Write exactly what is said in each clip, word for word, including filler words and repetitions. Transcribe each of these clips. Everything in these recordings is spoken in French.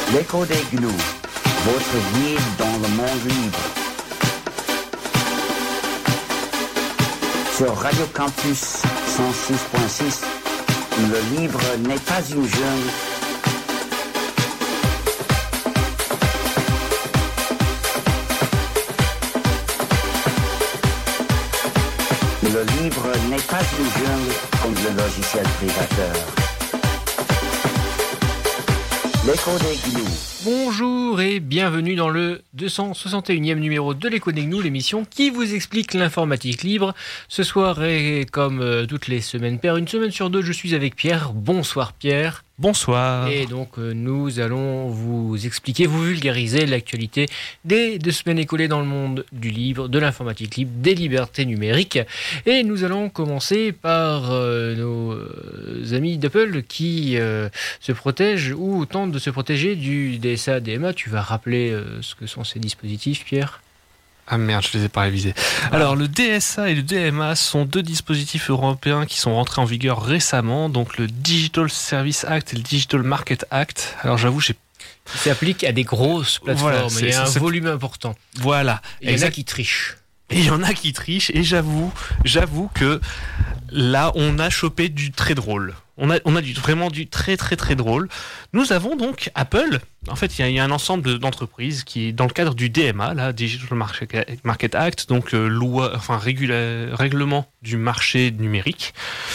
L'écho des gnous, votre guide dans le monde libre. Sur Radio Campus cent six point six, le livre n'est pas une jungle. Le livre n'est pas une jungle comme le logiciel privateur. L'écho des gnous. Bonjour et bienvenue dans le deux cent soixante et unième numéro de l'Écho des gnous, l'émission qui vous explique l'informatique libre. Ce soir, et comme euh, toutes les semaines paires, une semaine sur deux, je suis avec Pierre. Bonsoir Pierre. Bonsoir. Et donc euh, nous allons vous expliquer, vous vulgariser l'actualité des deux semaines écoulées dans le monde du libre, de l'informatique libre, des libertés numériques. Et nous allons commencer par euh, nos euh, amis d'Apple qui euh, se protègent ou tentent de se protéger du D S A, D M A. Tu vas rappeler euh, ce que sont ces dispositifs, Pierre ? Ah merde, je les ai pas révisés. Ah. Alors, le D S A et le D M A sont deux dispositifs européens qui sont rentrés en vigueur récemment, donc le Digital Service Act et le Digital Market Act. Alors, j'avoue, j'ai... Qui s'applique à des grosses plateformes, voilà, il y a un c'est... volume important. Voilà. Il y en a qui trichent. Et il y en a qui trichent, et j'avoue, j'avoue que là, on a chopé du très drôle. On a, on a du, vraiment du très très très drôle. Nous avons donc Apple. En fait, il y a, il y a un ensemble d'entreprises qui, dans le cadre du D M A, là, Digital Market Act, donc euh, loi, enfin régula, règlement du marché numérique.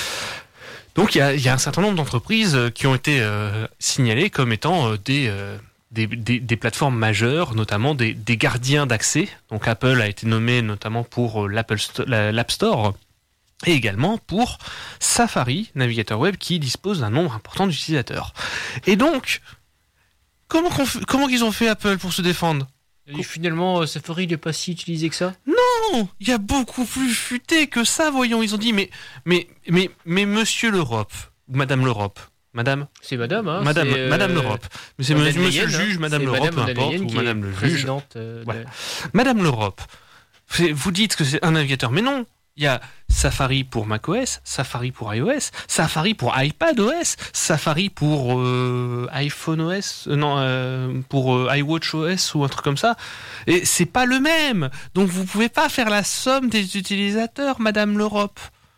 Donc il y a, il y a un certain nombre d'entreprises qui ont été euh, signalées comme étant euh, des euh, Des, des, des plateformes majeures, notamment des, des gardiens d'accès. Donc Apple a été nommé notamment pour l'Apple Sto- l'App Store et également pour Safari, navigateur web qui dispose d'un nombre important d'utilisateurs. Et donc, comment, comment ils ont fait Apple pour se défendre ? Et finalement, Safari n'est pas si utilisé que ça ? Non, il y a beaucoup plus futé que ça, voyons. Ils ont dit, mais, mais, mais, mais monsieur l'Europe, Madame l'Europe, Madame C'est Madame, hein Madame, c'est, euh, Madame l'Europe. Mais c'est Monsieur Leyen, le juge, hein, Madame l'Europe, peu importe, ou Madame le juge. Euh, voilà. de... Madame l'Europe. Vous dites que c'est un navigateur, mais non. Il y a Safari pour macOS, Safari pour iOS, Safari pour iPadOS, Safari pour euh, iPhoneOS, euh, non, euh, pour euh, iWatchOS ou un truc comme ça. Et c'est pas le même. Donc vous pouvez pas faire la somme des utilisateurs, Madame l'Europe.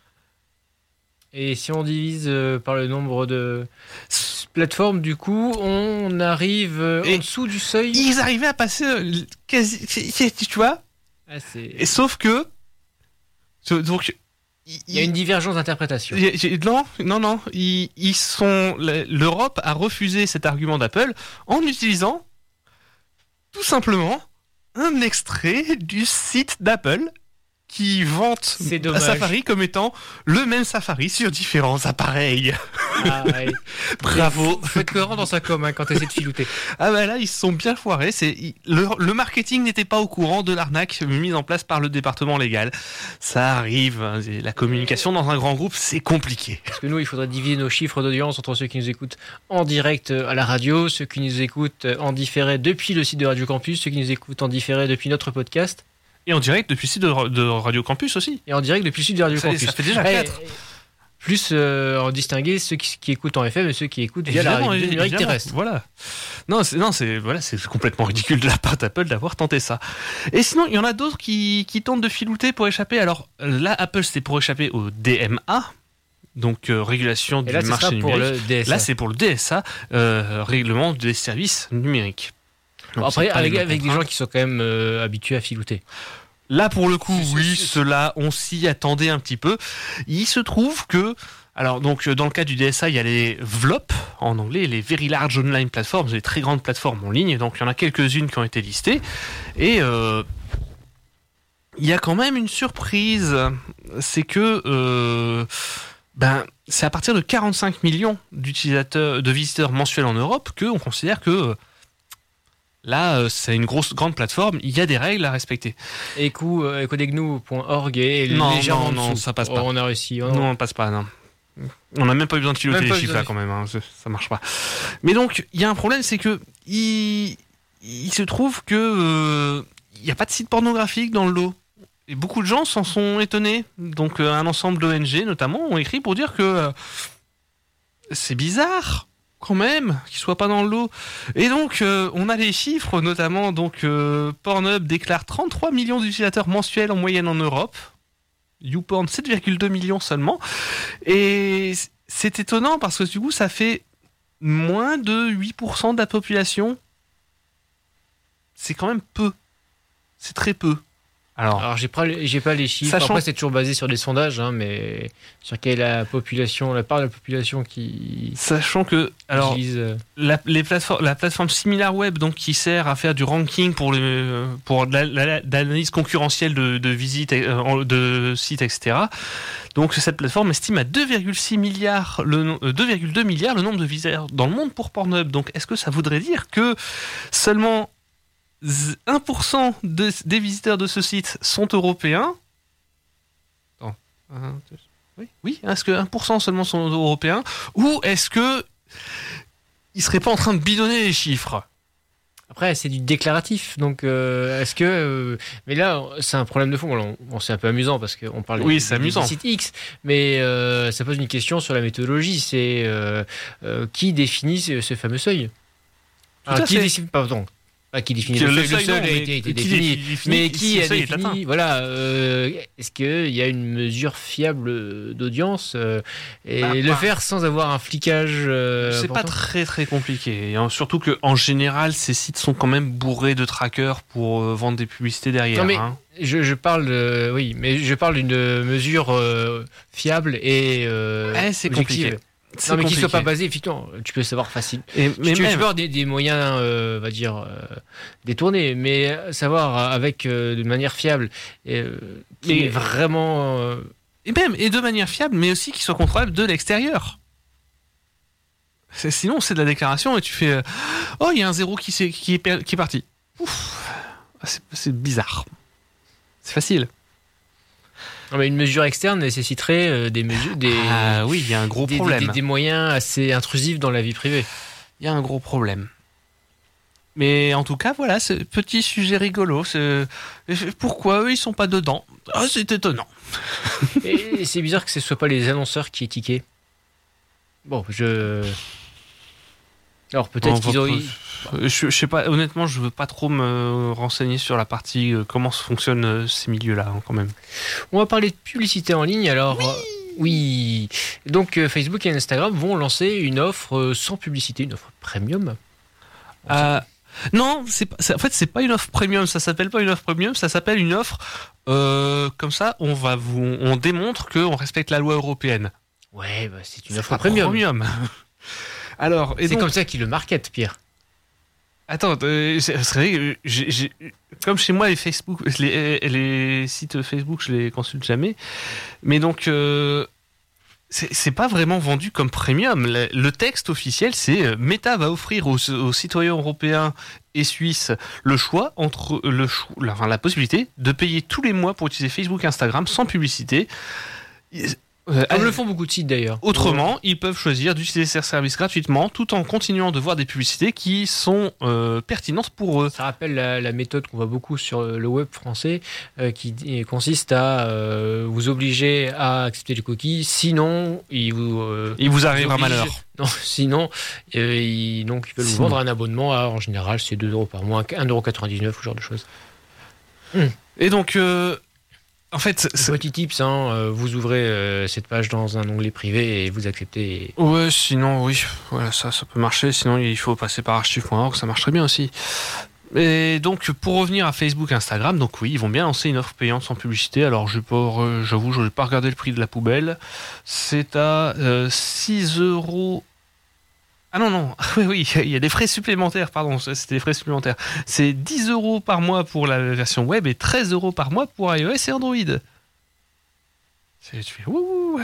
Et si on divise euh, par le nombre de plateformes, du coup, on arrive euh, en dessous du seuil. Ils arrivaient à passer euh, quasi, tu vois. Ah, c'est... Et sauf que, donc, il y a une divergence d'interprétation. Non, non, non. Ils, ils sont. L'Europe a refusé cet argument d'Apple en utilisant tout simplement un extrait du site d'Apple qui vante Safari comme étant le même Safari sur différents appareils. Ah, ouais. Bravo. Il faut être cohérent dans sa com hein, quand tu essaies de filouter. Ah bah là, ils se sont bien foirés. C'est, le, le marketing n'était pas au courant de l'arnaque mise en place par le département légal. Ça arrive. Hein, la communication dans un grand groupe, c'est compliqué. Parce que nous, il faudrait diviser nos chiffres d'audience entre ceux qui nous écoutent en direct à la radio, ceux qui nous écoutent en différé depuis le site de Radio Campus, ceux qui nous écoutent en différé depuis notre podcast. Et en direct depuis le site de, de Radio Campus aussi. Et en direct depuis le site de Radio ça, Campus. Ça fait déjà quatre. Plus euh, en distinguer ceux qui, qui écoutent en F M et ceux qui écoutent via évidemment, la radio numérique terrestre. Voilà. Non, c'est, non, c'est, voilà, c'est complètement ridicule de la part d'Apple d'avoir tenté ça. Et sinon, il y en a d'autres qui, qui tentent de filouter pour échapper. Alors là, Apple, c'était pour échapper au D M A. Donc euh, régulation du là, marché numérique. Pour le D S A. Là, c'est pour le D S A, euh, règlement des services numériques. Donc, après, avec, avec des gens qui sont quand même euh, habitués à filouter. Là, pour le coup, oui, cela, on s'y attendait un petit peu. Il se trouve que, alors, donc, dans le cas du D S A, il y a les V L O P, en anglais, les Very Large Online Platforms, les très grandes plateformes en ligne. Donc, il y en a quelques-unes qui ont été listées. Et, euh, il y a quand même une surprise. C'est que, euh, ben, c'est à partir de quarante-cinq millions d'utilisateurs, de visiteurs mensuels en Europe qu'on considère que, là, c'est une grosse, grande plateforme, il y a des règles à respecter. Éco, euh, ecodegnou point org est non, légèrement non, en non, dessous. ça passe pas. Oh, on a réussi. Oh, non, on passe pas, non. On n'a même pas eu besoin de filouter les chiffres là quand même, hein. Ça marche pas. Mais donc, il y a un problème, c'est que il, il se trouve que euh, il n'y a pas de site pornographique dans le lot. Et beaucoup de gens s'en sont étonnés. Donc, euh, un ensemble d'O N G, notamment, ont écrit pour dire que euh, c'est bizarre quand même, qu'il soit pas dans le lot. Et donc, euh, on a les chiffres, notamment, donc euh, Pornhub déclare trente-trois millions d'utilisateurs mensuels en moyenne en Europe. YouPorn, sept virgule deux millions seulement. Et c'est étonnant parce que du coup, ça fait moins de huit pour cent de la population. C'est quand même peu. C'est très peu. Alors, Alors j'ai pas, les- j'ai pas les chiffres. Sachant- Après, c'est toujours basé sur des sondages, hein, mais sur quelle est la population, la part de la population qui sachant que, alors, utilise. euh, la, les plateformes, la plateforme SimilarWeb, donc qui sert à faire du ranking pour le, pour de la- la- l'analyse concurrentielle de, de visites, euh, de sites, et cetera. Donc cette plateforme estime à deux virgule six milliards, le, no- euh, deux virgule deux milliards le nombre de visiteurs dans le monde pour Pornhub. Donc est-ce que ça voudrait dire que seulement z- un pour cent de, des visiteurs de ce site sont européens? Attends, un, deux, oui, oui. Est-ce que un pour cent seulement sont européens? Ou est-ce que ils seraient pas en train de bidonner les chiffres? Après, c'est du déclaratif, donc euh, est-ce que... euh, Mais là, c'est un problème de fond. Bon, bon, c'est un peu amusant parce qu'on parle Oui, des, c'est des- amusant. des sites X, mais euh, ça pose une question sur la méthodologie. C'est euh, euh, qui définit ce, ce fameux seuil? à qui fait. définit, pardon, pas qui définit Que le, le seuil, le seuil, seuil non, a mais été, été qui défini. définit Mais si qui le a seuil est atteint. défini, voilà, euh, est-ce qu'il y a une mesure fiable d'audience euh, et Bah, le pas- faire sans avoir un flicage euh, C'est pas important. très très compliqué. Et, hein, surtout que en général, ces sites sont quand même bourrés de trackers pour euh, vendre des publicités derrière. Non, mais hein. Je, je parle, de- oui, mais je parle d'une mesure euh, fiable et euh, Eh, c'est objective. compliqué. C'est Non, mais qui compliqué. soit pas basée, effectivement, tu peux savoir facile. Et, Mais mais tu, tu peux même, avoir des, des moyens, euh, on va dire, euh, détournés, mais savoir avec euh, de manière fiable, et, euh, qui Mais- est vraiment. euh, et même et de manière fiable, mais aussi qui soit contrôlable de l'extérieur. C'est- Sinon, c'est de la déclaration et tu fais euh, oh, il y a un zéro qui, s'est- qui, est, per- qui est parti. Ouf. C'est, c'est bizarre. C'est facile. non, mais une mesure externe nécessiterait euh, des mesures, des, Ah oui, il y a un gros des, problème. des- des moyens assez intrusifs dans la vie privée. Il y a un gros problème. Mais en tout cas, voilà, ce petit sujet rigolo. c'est- Pourquoi eux, ils sont pas dedans? Ah, c'est étonnant. Et c'est bizarre que ce ne soit pas les annonceurs qui aient tiqué. Bon, je. Alors peut-être On qu'ils va ont. pas- Je, je sais pas, honnêtement, je veux pas trop me renseigner sur la partie euh, comment fonctionnent euh, ces milieux-là, hein, quand même. On va parler de publicité en ligne. Alors, euh, oui. Donc, euh, Facebook et Instagram vont lancer une offre euh, sans publicité, une offre premium. Euh, non, c'est pas, c'est- en fait, c'est pas une offre premium. Ça s'appelle pas une offre premium. Ça s'appelle une offre euh, comme ça. On va vous, on démontre que on respecte la loi européenne. Ouais, bah, c'est une C'est offre pas premium. Alors, et C'est donc, comme ça qu'ils le marketent, Pierre. attends, euh, c'est c'est vrai, que j'ai- j'ai- comme chez moi, les Facebook, les, les sites Facebook, je les consulte jamais. Mais donc, euh, c'est c'est pas vraiment vendu comme premium. Le, le texte officiel, c'est euh, Meta va offrir aux, aux citoyens européens et suisses le choix entre le cho- la, enfin, la possibilité de payer tous les mois pour utiliser Facebook et Instagram sans publicité. Euh, Comme le font beaucoup de sites d'ailleurs. Autrement, ils peuvent choisir d'utiliser ces services gratuitement tout en continuant de voir des publicités qui sont euh, pertinentes pour eux. Ça rappelle la, la méthode qu'on voit beaucoup sur le web français euh, qui dit- consiste à euh, vous obliger à accepter les cookies, sinon il vous, euh, Il vous arrivera oblige- malheur. Non, sinon euh, ils, donc, ils veulent vous Sinon. vendre un abonnement à, en général, c'est deux euros par mois, un euro quatre-vingt-dix-neuf, ce genre de choses. Et donc, euh, en fait, c'est- Petit tips, hein, euh, vous ouvrez euh, cette page dans un onglet privé et vous acceptez. et- ouais, sinon, oui, voilà, ça, ça peut marcher. Sinon, il faut passer par archive point org, ça marche très bien aussi. Et donc, pour revenir à Facebook, Instagram, donc oui, ils vont bien lancer une offre payante sans publicité. Alors, je pas, euh, j'avoue, je n'ai pas regardé le prix de la poubelle. C'est à euh, six euros. Ah non, non, oui, oui, il y a des frais supplémentaires, pardon, c'était des frais supplémentaires. C'est dix euros par mois pour la version web et treize euros par mois pour iOS et Android. C'est, tu fais ouh,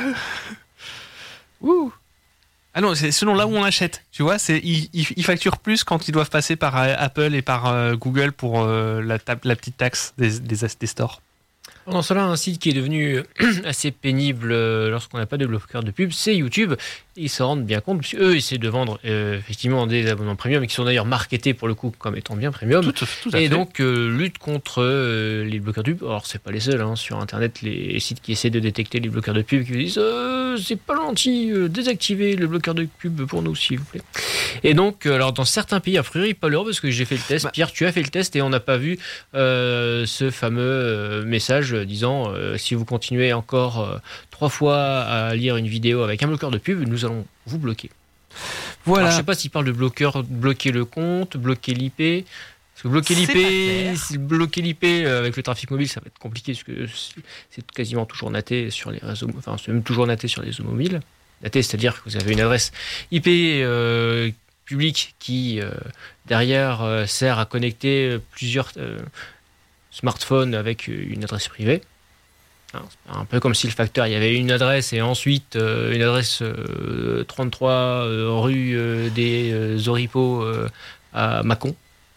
ouh. Ah non, c'est selon là où on achète, tu vois, c'est, ils, ils, ils facturent plus quand ils doivent passer par euh, Apple et par euh, Google pour euh, la, ta- la petite taxe des, des, des stores. Pendant cela, un site qui est devenu assez pénible euh, lorsqu'on n'a pas de bloqueur de pub, c'est YouTube. Ils se rendent bien compte, parce qu'eux essaient de vendre euh, effectivement des abonnements premium, qui sont d'ailleurs marketés pour le coup comme étant bien premium. Tout, tout à Et fait. donc, euh, lutte contre euh, les bloqueurs de pub. Alors, c'est pas les seuls, hein, sur Internet, les sites qui essaient de détecter les bloqueurs de pub, qui vous disent euh, euh, c'est pas gentil, euh, désactivez le bloqueur de pub pour nous, s'il vous plaît. Et donc, euh, alors dans certains pays, a priori, pas l'Europe, parce que j'ai fait le test. Bah. Pierre, tu as fait le test et on n'a pas vu euh, ce fameux euh, message disant euh, si vous continuez encore euh, trois fois à lire une vidéo avec un bloqueur de pub, nous allons vous bloquer. Voilà. Alors, je sais pas s'il parle de bloqueur, bloquer le compte, bloquer l'I P. Parce que bloquer l'I P, bloquer l'I P avec le trafic mobile, ça va être compliqué parce que c'est quasiment toujours naté sur les réseaux, enfin c'est même toujours naté sur les réseaux mobiles. Naté, c'est-à-dire que vous avez une adresse I P euh, publique qui euh, derrière euh, sert à connecter plusieurs euh, smartphones avec une adresse privée. Hein, c'est un peu comme si le facteur, il y avait une adresse et ensuite euh, une adresse euh, trente-trois euh, rue euh, des euh, Oripeaux euh, à Mâcon.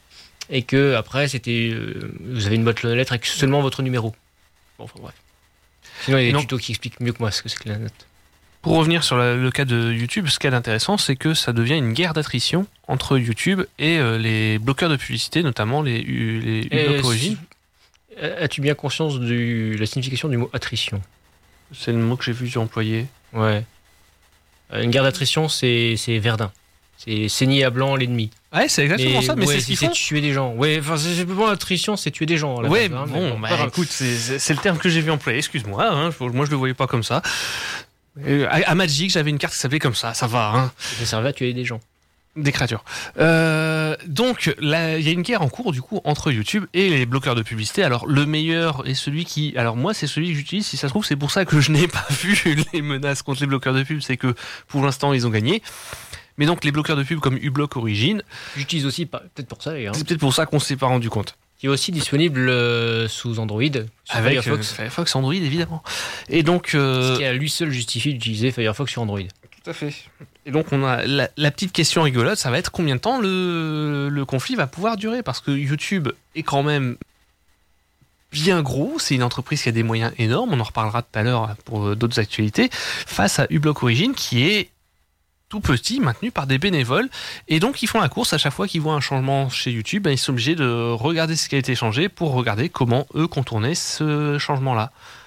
Et que après c'était euh, vous avez une boîte de lettres avec seulement votre numéro. Bon, enfin bref. Sinon il y a des tutos qui expliquent mieux que moi ce que c'est que la note. Pour revenir sur la, le cas de YouTube, ce qui est intéressant, c'est que ça devient une guerre d'attrition entre YouTube et euh, les bloqueurs de publicité, notamment les les uBlock Origin. As-tu bien conscience de la signification du mot attrition? C'est le mot que j'ai vu employé. Ouais. Une guerre d'attrition, c'est c'est Verdun. C'est saigner à blanc l'ennemi. Ouais, c'est exactement mais, ça, mais ouais, c'est ce qu'ils font. C'est tuer des gens. Ouais, enfin, c'est pas l'attrition, c'est tuer des gens. Là, ouais, hein, bon, bah, bah écoute, c'est, c'est le terme que j'ai vu employer, excuse-moi, hein, moi je le voyais pas comme ça. Euh, à, à Magic, j'avais une carte qui s'appelait comme ça, ça va, hein. Ça servait à tuer des gens. Des créatures. Euh, donc, il y a une guerre en cours, du coup, entre YouTube et les bloqueurs de publicité. Alors, le meilleur est celui qui... Alors, moi, c'est celui que j'utilise. Si ça se trouve, c'est pour ça que je n'ai pas vu les menaces contre les bloqueurs de pub. C'est que, pour l'instant, ils ont gagné. Mais donc, les bloqueurs de pub comme uBlock Origin... J'utilise aussi, peut-être pour ça, d'ailleurs. C'est peut-être pour ça qu'on ne s'est pas rendu compte. Qui est aussi disponible euh, sous Android. Avec Firefox. Euh, Firefox Android, évidemment. Et donc... Euh... Ce qui à lui seul justifie d'utiliser Firefox sur Android. Tout à fait. Et donc, on a la, la petite question rigolote, ça va être combien de temps le, le conflit va pouvoir durer? Parce que YouTube est quand même bien gros, c'est une entreprise qui a des moyens énormes, on en reparlera tout à l'heure pour d'autres actualités, face à uBlock Origin qui est tout petit, maintenu par des bénévoles. Et donc, ils font la course à chaque fois qu'ils voient un changement chez YouTube, ben, ils sont obligés de regarder ce qui a été changé pour regarder comment eux contourner ce changement-là.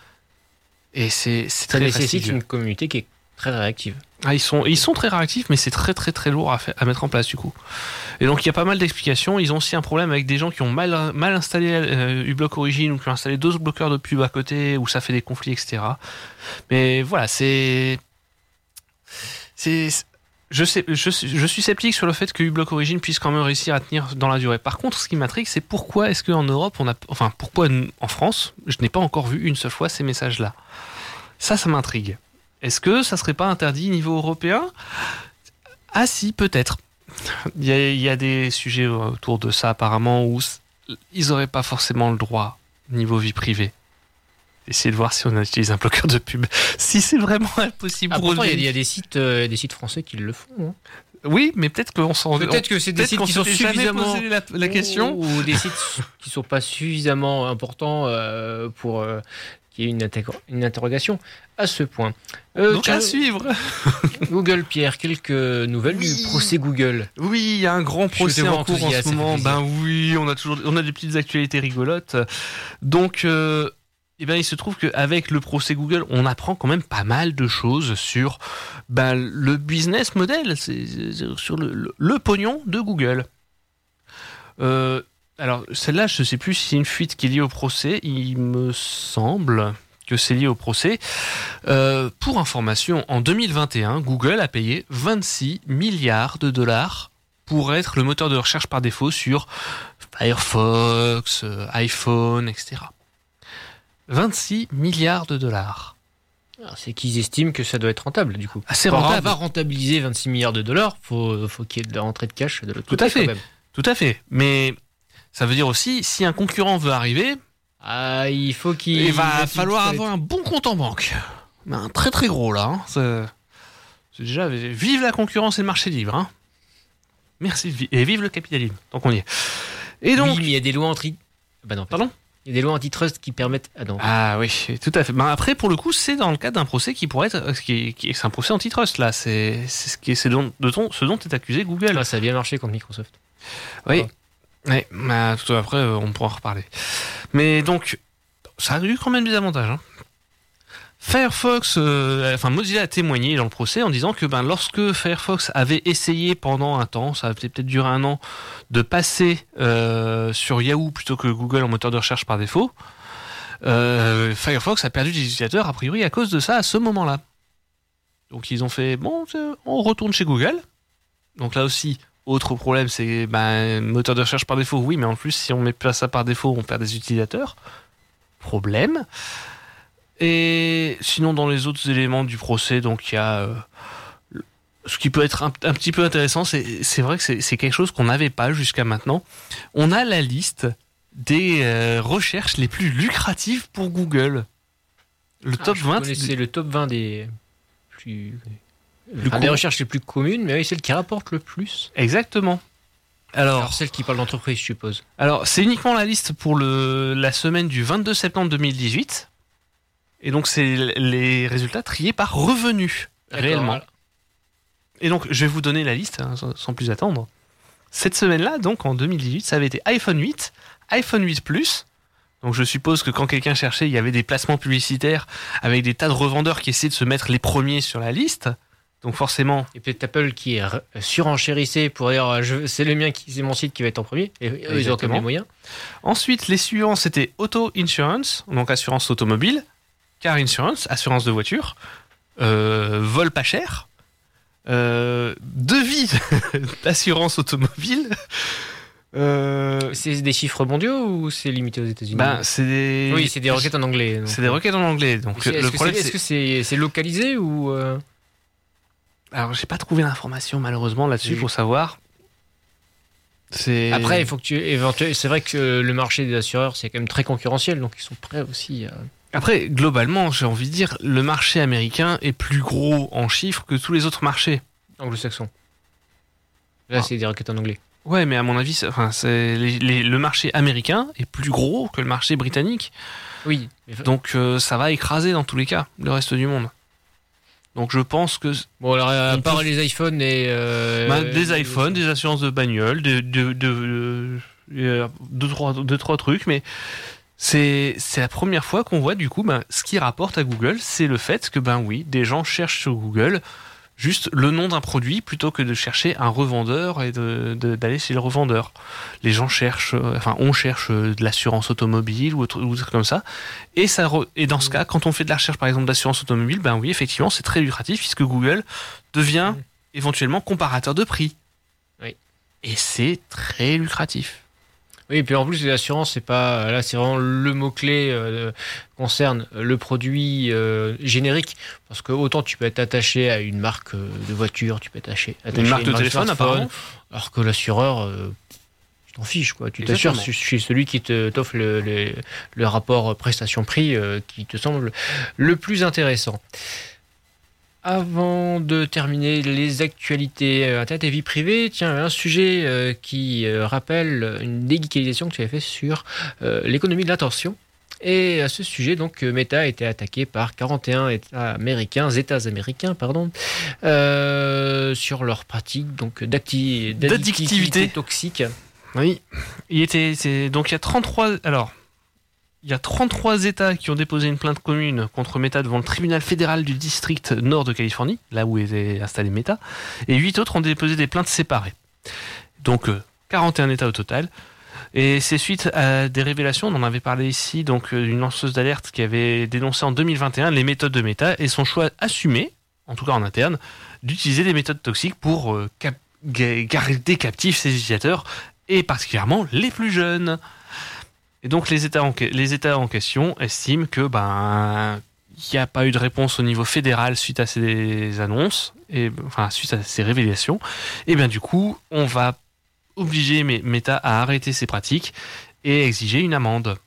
Et c'est, c'est très Ça nécessite une communauté qui est très réactive. Ah, ils sont, ils sont très réactifs, mais c'est très très très lourd à, faire, à mettre en place du coup. Et donc il y a pas mal d'explications. Ils ont aussi un problème avec des gens qui ont mal, mal installé euh, uBlock Origin ou qui ont installé d'autres bloqueurs de pub à côté où ça fait des conflits, et cetera. Mais voilà, c'est, c'est, je sais, je, je suis sceptique sur le fait que uBlock Origin puisse quand même réussir à tenir dans la durée. Par contre, ce qui m'intrigue, c'est pourquoi est-ce qu'en Europe on a, enfin pourquoi en France, je n'ai pas encore vu une seule fois ces messages-là. Ça, ça m'intrigue. Est-ce que ça serait pas interdit niveau européen? Ah si, peut-être. Il y, a, il y a des sujets autour de ça apparemment où ils n'auraient pas forcément le droit niveau vie privée. Essayez de voir si on utilise un bloqueur de pub. Si c'est vraiment impossible. Ah, pourtant, il y, y a des sites, euh, des sites français qui le font. Hein. Oui, mais peut-être qu'on s'en. Peut-être que c'est des sites qui sont suffisamment. Posé la, la question. Ou, ou des sites qui sont pas suffisamment importants euh, pour. Euh, qu'il y ait une, interro- une interrogation à ce point. Euh, Donc à suivre. Google, Pierre, quelques nouvelles oui. du procès Google. Oui, il y a un grand procès en cours en ce moment. Ben oui, on a toujours, on a des petites actualités rigolotes. Donc, euh, eh ben il se trouve qu'avec le procès Google, on apprend quand même pas mal de choses sur ben, le business model, c'est, c'est, sur le, le, le pognon de Google. Euh, Alors, celle-là, je ne sais plus si c'est une fuite qui est liée au procès. Il me semble que c'est lié au procès. Euh, pour information, en deux mille vingt et un, Google a payé vingt-six milliards de dollars pour être le moteur de recherche par défaut sur Firefox, iPhone, et cetera. vingt-six milliards de dollars. Alors, c'est qu'ils estiment que ça doit être rentable, du coup. Ah, c'est rentable. On va rentabiliser vingt-six milliards de dollars, il faut, faut qu'il y ait de la rentrée de cash de l'autre Tout côté. À fait. Quand même. Tout à fait. Mais ça veut dire aussi, si un concurrent veut arriver, ah, il faut qu'il... il va falloir avoir un bon compte en banque. Un très très gros, là. Hein. C'est... c'est déjà... Vive la concurrence et le marché libre. Hein. Merci. Et vive le capitalisme, tant qu'on y est. Et donc... Oui, mais il y a des lois anti... Bah non, pardon ? Il y a des lois antitrust qui permettent... Ah non. Ah oui, tout à fait. Ben après, pour le coup, c'est dans le cadre d'un procès qui pourrait être... Qui est, qui est, c'est un procès antitrust, là. C'est, c'est, ce, qui est, c'est dont, de ton, ce dont est accusé Google. Ah, ça a bien marché contre Microsoft. Oui. Ah. Oui, bah, tout après, on pourra en reparler. Mais donc, ça a eu quand même des avantages. Hein. Firefox, euh, enfin Mozilla a témoigné dans le procès en disant que ben, lorsque Firefox avait essayé pendant un temps, ça a peut-être duré un an, de passer euh, sur Yahoo plutôt que Google en moteur de recherche par défaut, euh, Firefox a perdu des utilisateurs a priori à cause de ça à ce moment-là. Donc ils ont fait, bon, on retourne chez Google. Donc là aussi, autre problème, c'est ben, moteur de recherche par défaut, oui, mais en plus si on met pas ça par défaut, on perd des utilisateurs. Problème. Et sinon, dans les autres éléments du procès, donc il y a euh, ce qui peut être un, un petit peu intéressant, c'est, c'est vrai que c'est, c'est quelque chose qu'on n'avait pas jusqu'à maintenant. On a la liste des euh, recherches les plus lucratives pour Google. Le Ah, top je vingt. connaissais le top vingt des plus, Le enfin, des com- recherches les plus communes, mais oui, celle qui rapporte le plus. Exactement. Alors, Alors celle qui parle d'entreprise, je suppose. alors, c'est uniquement la liste pour le, la semaine du vingt-deux septembre deux mille dix-huit. Et donc, c'est les résultats triés par revenu, D'accord, réellement. voilà. Et donc, je vais vous donner la liste, hein, sans, sans plus attendre. Cette semaine-là, donc en deux mille dix-huit, ça avait été iPhone huit, iPhone huit Plus. Donc, je suppose que quand quelqu'un cherchait, il y avait des placements publicitaires avec des tas de revendeurs qui essaient de se mettre les premiers sur la liste. Donc, forcément, Et peut-être Apple qui est re- surenchérissé pour dire euh, je- c'est le mien, qui, c'est mon site qui va être en premier. Et eux, ils ont quand Exactement. même les moyens. ensuite, les suivants, c'était Auto Insurance, donc assurance automobile, Car Insurance, assurance de voiture, euh, vol pas cher, euh, devis d'assurance automobile. Euh, C'est des chiffres mondiaux ou c'est limité aux États-Unis? ben, c'est des... Oui, c'est des requêtes en anglais. donc. C'est des requêtes en anglais. Donc, C'est- Est-ce le que problème, c'est- est-ce c'est... que c'est c'est localisé ou euh, Alors, j'ai pas trouvé l'information, malheureusement, là-dessus, Oui. pour savoir. C'est... Après, il faut que tu éventuellement. C'est vrai que le marché des assureurs c'est quand même très concurrentiel, donc ils sont prêts aussi. À... Après, globalement, j'ai envie de dire, le marché américain est plus gros en chiffres que tous les autres marchés. Anglo-saxon. Là, Ah. c'est des requêtes en anglais. Ouais, mais à mon avis, c'est- enfin, c'est les- les- le marché américain est plus gros que le marché britannique. Oui. mais- Donc, euh, ça va écraser dans tous les cas le reste du monde. Donc, je pense que Bon, alors, à on part peut- les iPhones et. euh, bah, des les- iPhones, des assurances de bagnole, de, de, de- euh, deux, trois, deux, trois trucs, mais c'est, c'est la première fois qu'on voit du coup ben, ce qui rapporte à Google, c'est le fait que ben oui, des gens cherchent sur Google juste le nom d'un produit plutôt que de chercher un revendeur et de, de- d'aller chez le revendeur. Les gens cherchent, euh, enfin on cherche euh, de l'assurance automobile ou autre, ou des trucs comme ça. Et, ça re- et dans ce cas, quand on fait de la recherche par exemple d'assurance automobile, ben oui, effectivement, c'est très lucratif puisque Google devient Mhm. éventuellement comparateur de prix. Oui. Et c'est très lucratif. Oui, et puis en plus, les assurances, c'est pas. Là, c'est vraiment le mot-clé euh, concerne le produit euh, générique. Parce que autant tu peux être attaché à une marque euh, de voiture, tu peux être attaché, attaché Une à marque de téléphone, smartphone, apparemment. alors que l'assureur, euh, tu t'en fiches, quoi. Tu t'assures Exactement. chez celui qui te, t'offre le, le, le rapport prestation-prix euh, qui te semble le plus intéressant. Avant de terminer les actualités euh, Internet et vie privée, tiens, un sujet euh, qui euh, rappelle une déguicalisation que tu avais fait sur euh, l'économie de l'attention. Et à ce sujet, donc, euh, Meta a été attaqué par quarante et un États américains, États américains, pardon, euh, sur leurs pratiques donc d'acti- d'addictivité toxique. Oui. Il était, c'est, donc il y a trente-trois. Alors, il y a trente-trois États qui ont déposé une plainte commune contre Meta devant le tribunal fédéral du district nord de Californie, là où était installé Meta, et huit autres ont déposé des plaintes séparées. Donc euh, quarante et un États au total. Et c'est suite à des révélations, on en avait parlé ici, donc euh, d'une lanceuse d'alerte qui avait dénoncé en deux mille vingt et un les méthodes de Meta et son choix assumé, en tout cas en interne, d'utiliser des méthodes toxiques pour euh, cap- ga- garder captifs ses utilisateurs, et particulièrement les plus jeunes. Et donc les États en, que- les États en question estiment que ben il n'y a pas eu de réponse au niveau fédéral suite à ces annonces, et enfin suite à ces révélations, et bien du coup on va obliger Me- Meta à arrêter ses pratiques et exiger une amende.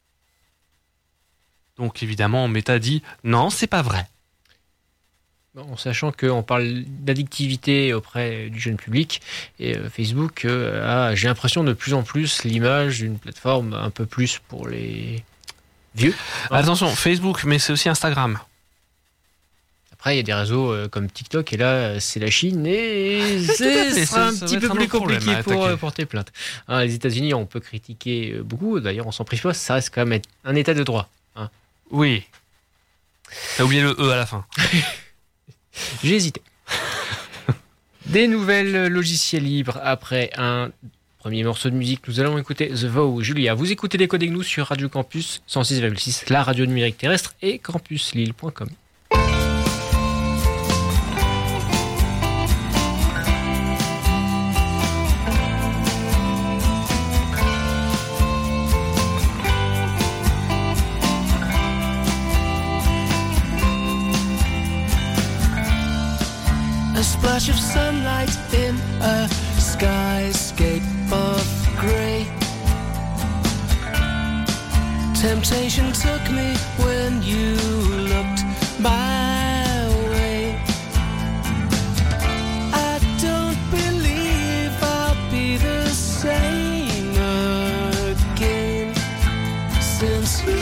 Donc évidemment Meta dit non, c'est pas vrai. En sachant qu'on parle d'addictivité auprès du jeune public, et euh, Facebook euh, a, j'ai l'impression, de plus en plus l'image d'une plateforme un peu plus pour les vieux. Ah. Attention, Facebook, mais c'est aussi Instagram. Après, il y a des réseaux euh, comme TikTok, et là, euh, c'est la Chine, et Tout à c'est fait, ce sera ça- un ça va petit être peu un plus autre problème compliqué à pour attaquer. euh, porter plainte. Hein, les États-Unis, on peut critiquer euh, beaucoup, d'ailleurs, on s'en prive pas, ça reste quand même un État de droit. Oui. T'as oublié le E à la fin. J'ai hésité. Des nouvelles logiciels libres après un premier morceau de musique. Nous allons écouter The Vow, Julia. Vous écoutez les Codes Nous sur Radio Campus cent six virgule six, la radio numérique terrestre et campus lille point com. A splash of sunlight in a skyscape of grey. Temptation took me when you looked my way. I don't believe I'll be the same again since you.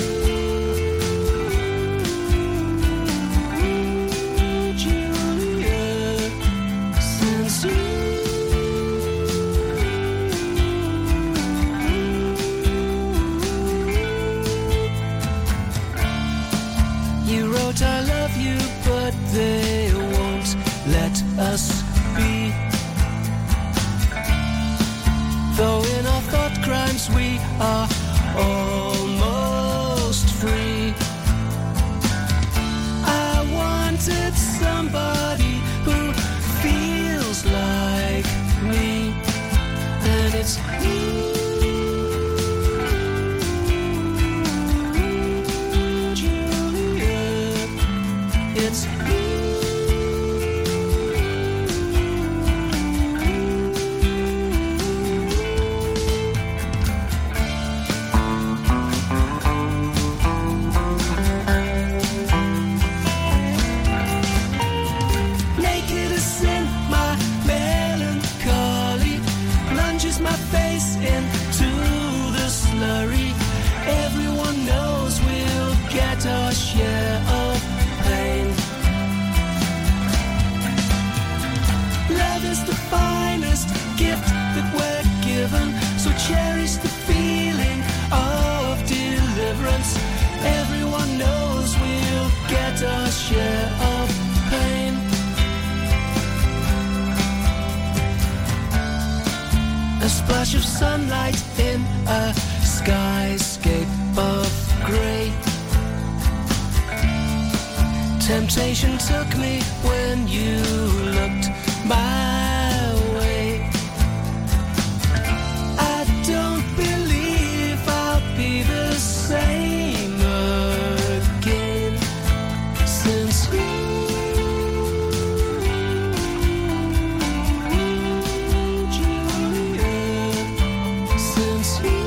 I love you, but they won't let us be. Though in our thought crimes we are almost free. I wanted somebody who feels like me, and it's you. It's naked as sin, my melancholy plunges my face into the slurry. Everyone knows we'll get our share of pain. Love is the finest gift that we're given, so cherish the feeling of deliverance. Everyone knows we'll get our share of pain. A splash of sunlight in a skyscape of grey. Temptation took me when you looked my way. I don't believe I'll be the same again since you. Julia, since you.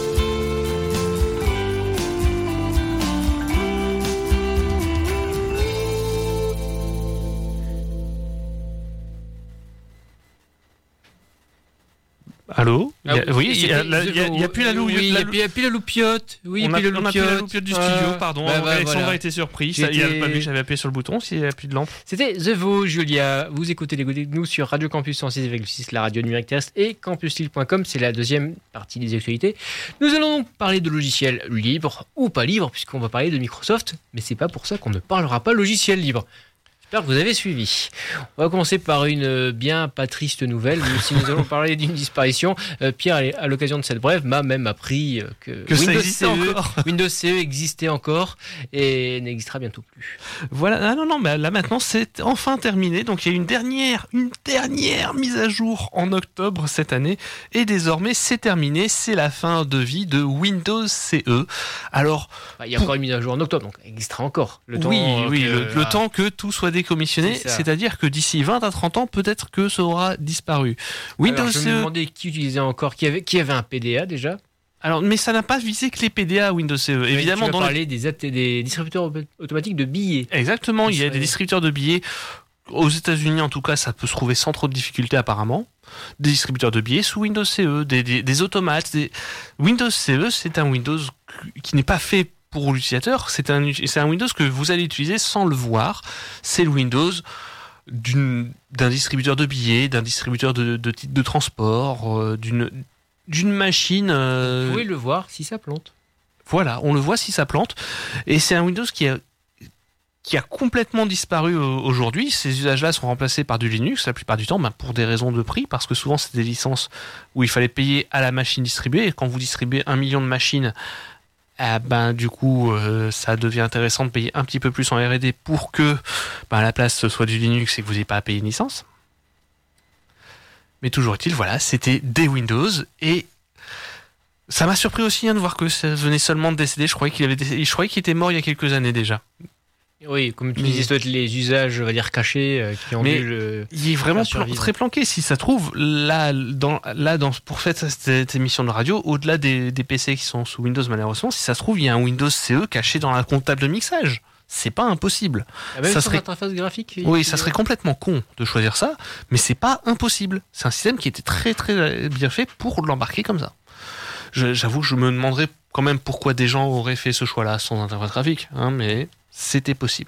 Allô il y a, Ah, oui, il n'y a, a, a plus la loupiote. Oui, il n'y a, a plus la loupiote. Oui, on a, puis on a plus la loupiote du studio, ah, pardon. Bah, bah, Alexandre voilà. a été surpris. Ça, il n'a pas vu que j'avais appuyé sur le bouton s'il n'y a plus de lampe. C'était The Vow, Julia. Vous écoutez les Codes Nous sur Radio Campus cent six virgule six, la radio numérique terrestre et campus lille point com. C'est la deuxième partie des actualités. Nous allons donc parler de logiciels libres ou pas libres, puisqu'on va parler de Microsoft. Mais c'est pas pour ça qu'on ne parlera pas logiciel libre. J'espère que vous avez suivi. On va commencer par une bien pas triste nouvelle. Si nous allons parler d'une disparition, euh, Pierre, à l'occasion de cette brève, m'a même appris que, que Windows, C E, encore. Windows C E existait encore et n'existera bientôt plus. Voilà, ah non, non, mais là maintenant c'est enfin terminé. Donc il y a une dernière, une dernière mise à jour en octobre cette année et désormais c'est terminé. C'est la fin de vie de Windows C E. Alors, il y a encore une mise à jour en octobre, donc il existera encore. Le temps oui, oui, que, le, le temps que tout soit décommissionné, c'est c'est-à-dire que d'ici vingt à trente ans, peut-être que ça aura disparu. Windows Alors, je me demandais qui utilisait encore, qui avait, qui avait un P D A déjà. Alors, mais ça n'a pas visé que les P D A Windows C E. Oui, évidemment, tu vas dans parler les... des, des distributeurs automatiques de billets. Exactement, il y a des distributeurs de billets. Aux États-Unis, en tout cas, ça peut se trouver sans trop de difficultés apparemment. Des distributeurs de billets sous Windows C E, des, des, des automates. Des... Windows C E, c'est un Windows qui n'est pas fait pour l'utilisateur. C'est un, c'est un Windows que vous allez utiliser sans le voir. C'est le Windows d'une, d'un distributeur de billets, d'un distributeur de, de titres de transport, euh, d'une, d'une machine. Euh... Vous pouvez le voir si ça plante. Voilà, on le voit si ça plante. Et c'est un Windows qui est qui a complètement disparu aujourd'hui. Ces usages-là sont remplacés par du Linux la plupart du temps, ben pour des raisons de prix, parce que souvent c'est des licences où il fallait payer à la machine distribuée, et quand vous distribuez un million de machines, eh ben, du coup euh, ça devient intéressant de payer un petit peu plus en R et D pour que ben, à la place ce soit du Linux et que vous n'ayez pas à payer une licence. Mais toujours est-il, voilà, c'était des Windows, et ça m'a surpris aussi hein, de voir que ça venait seulement de décéder. Je croyais qu'il avait décédé, je croyais qu'il était mort il y a quelques années déjà. Oui, comme tu Mais- disais, ça doit être les usages, on va dire, cachés euh, qui ont Mais- dû le... Il est vraiment Faire survivre. très planqué. Si ça se trouve, là, dans, là dans, pour faire cette, cette émission de radio, au-delà des, des P C qui sont sous Windows, malheureusement, si ça se trouve, il y a un Windows C E caché dans la comptable de mixage. C'est pas impossible. Ah, même ça sur serait- l'interface graphique. il- Oui, ça serait complètement con de choisir ça, mais c'est pas impossible. C'est un système qui était très très bien fait pour l'embarquer comme ça. Je- J'avoue que je me demanderais quand même pourquoi des gens auraient fait ce choix-là sans interface graphique, hein, mais c'était possible.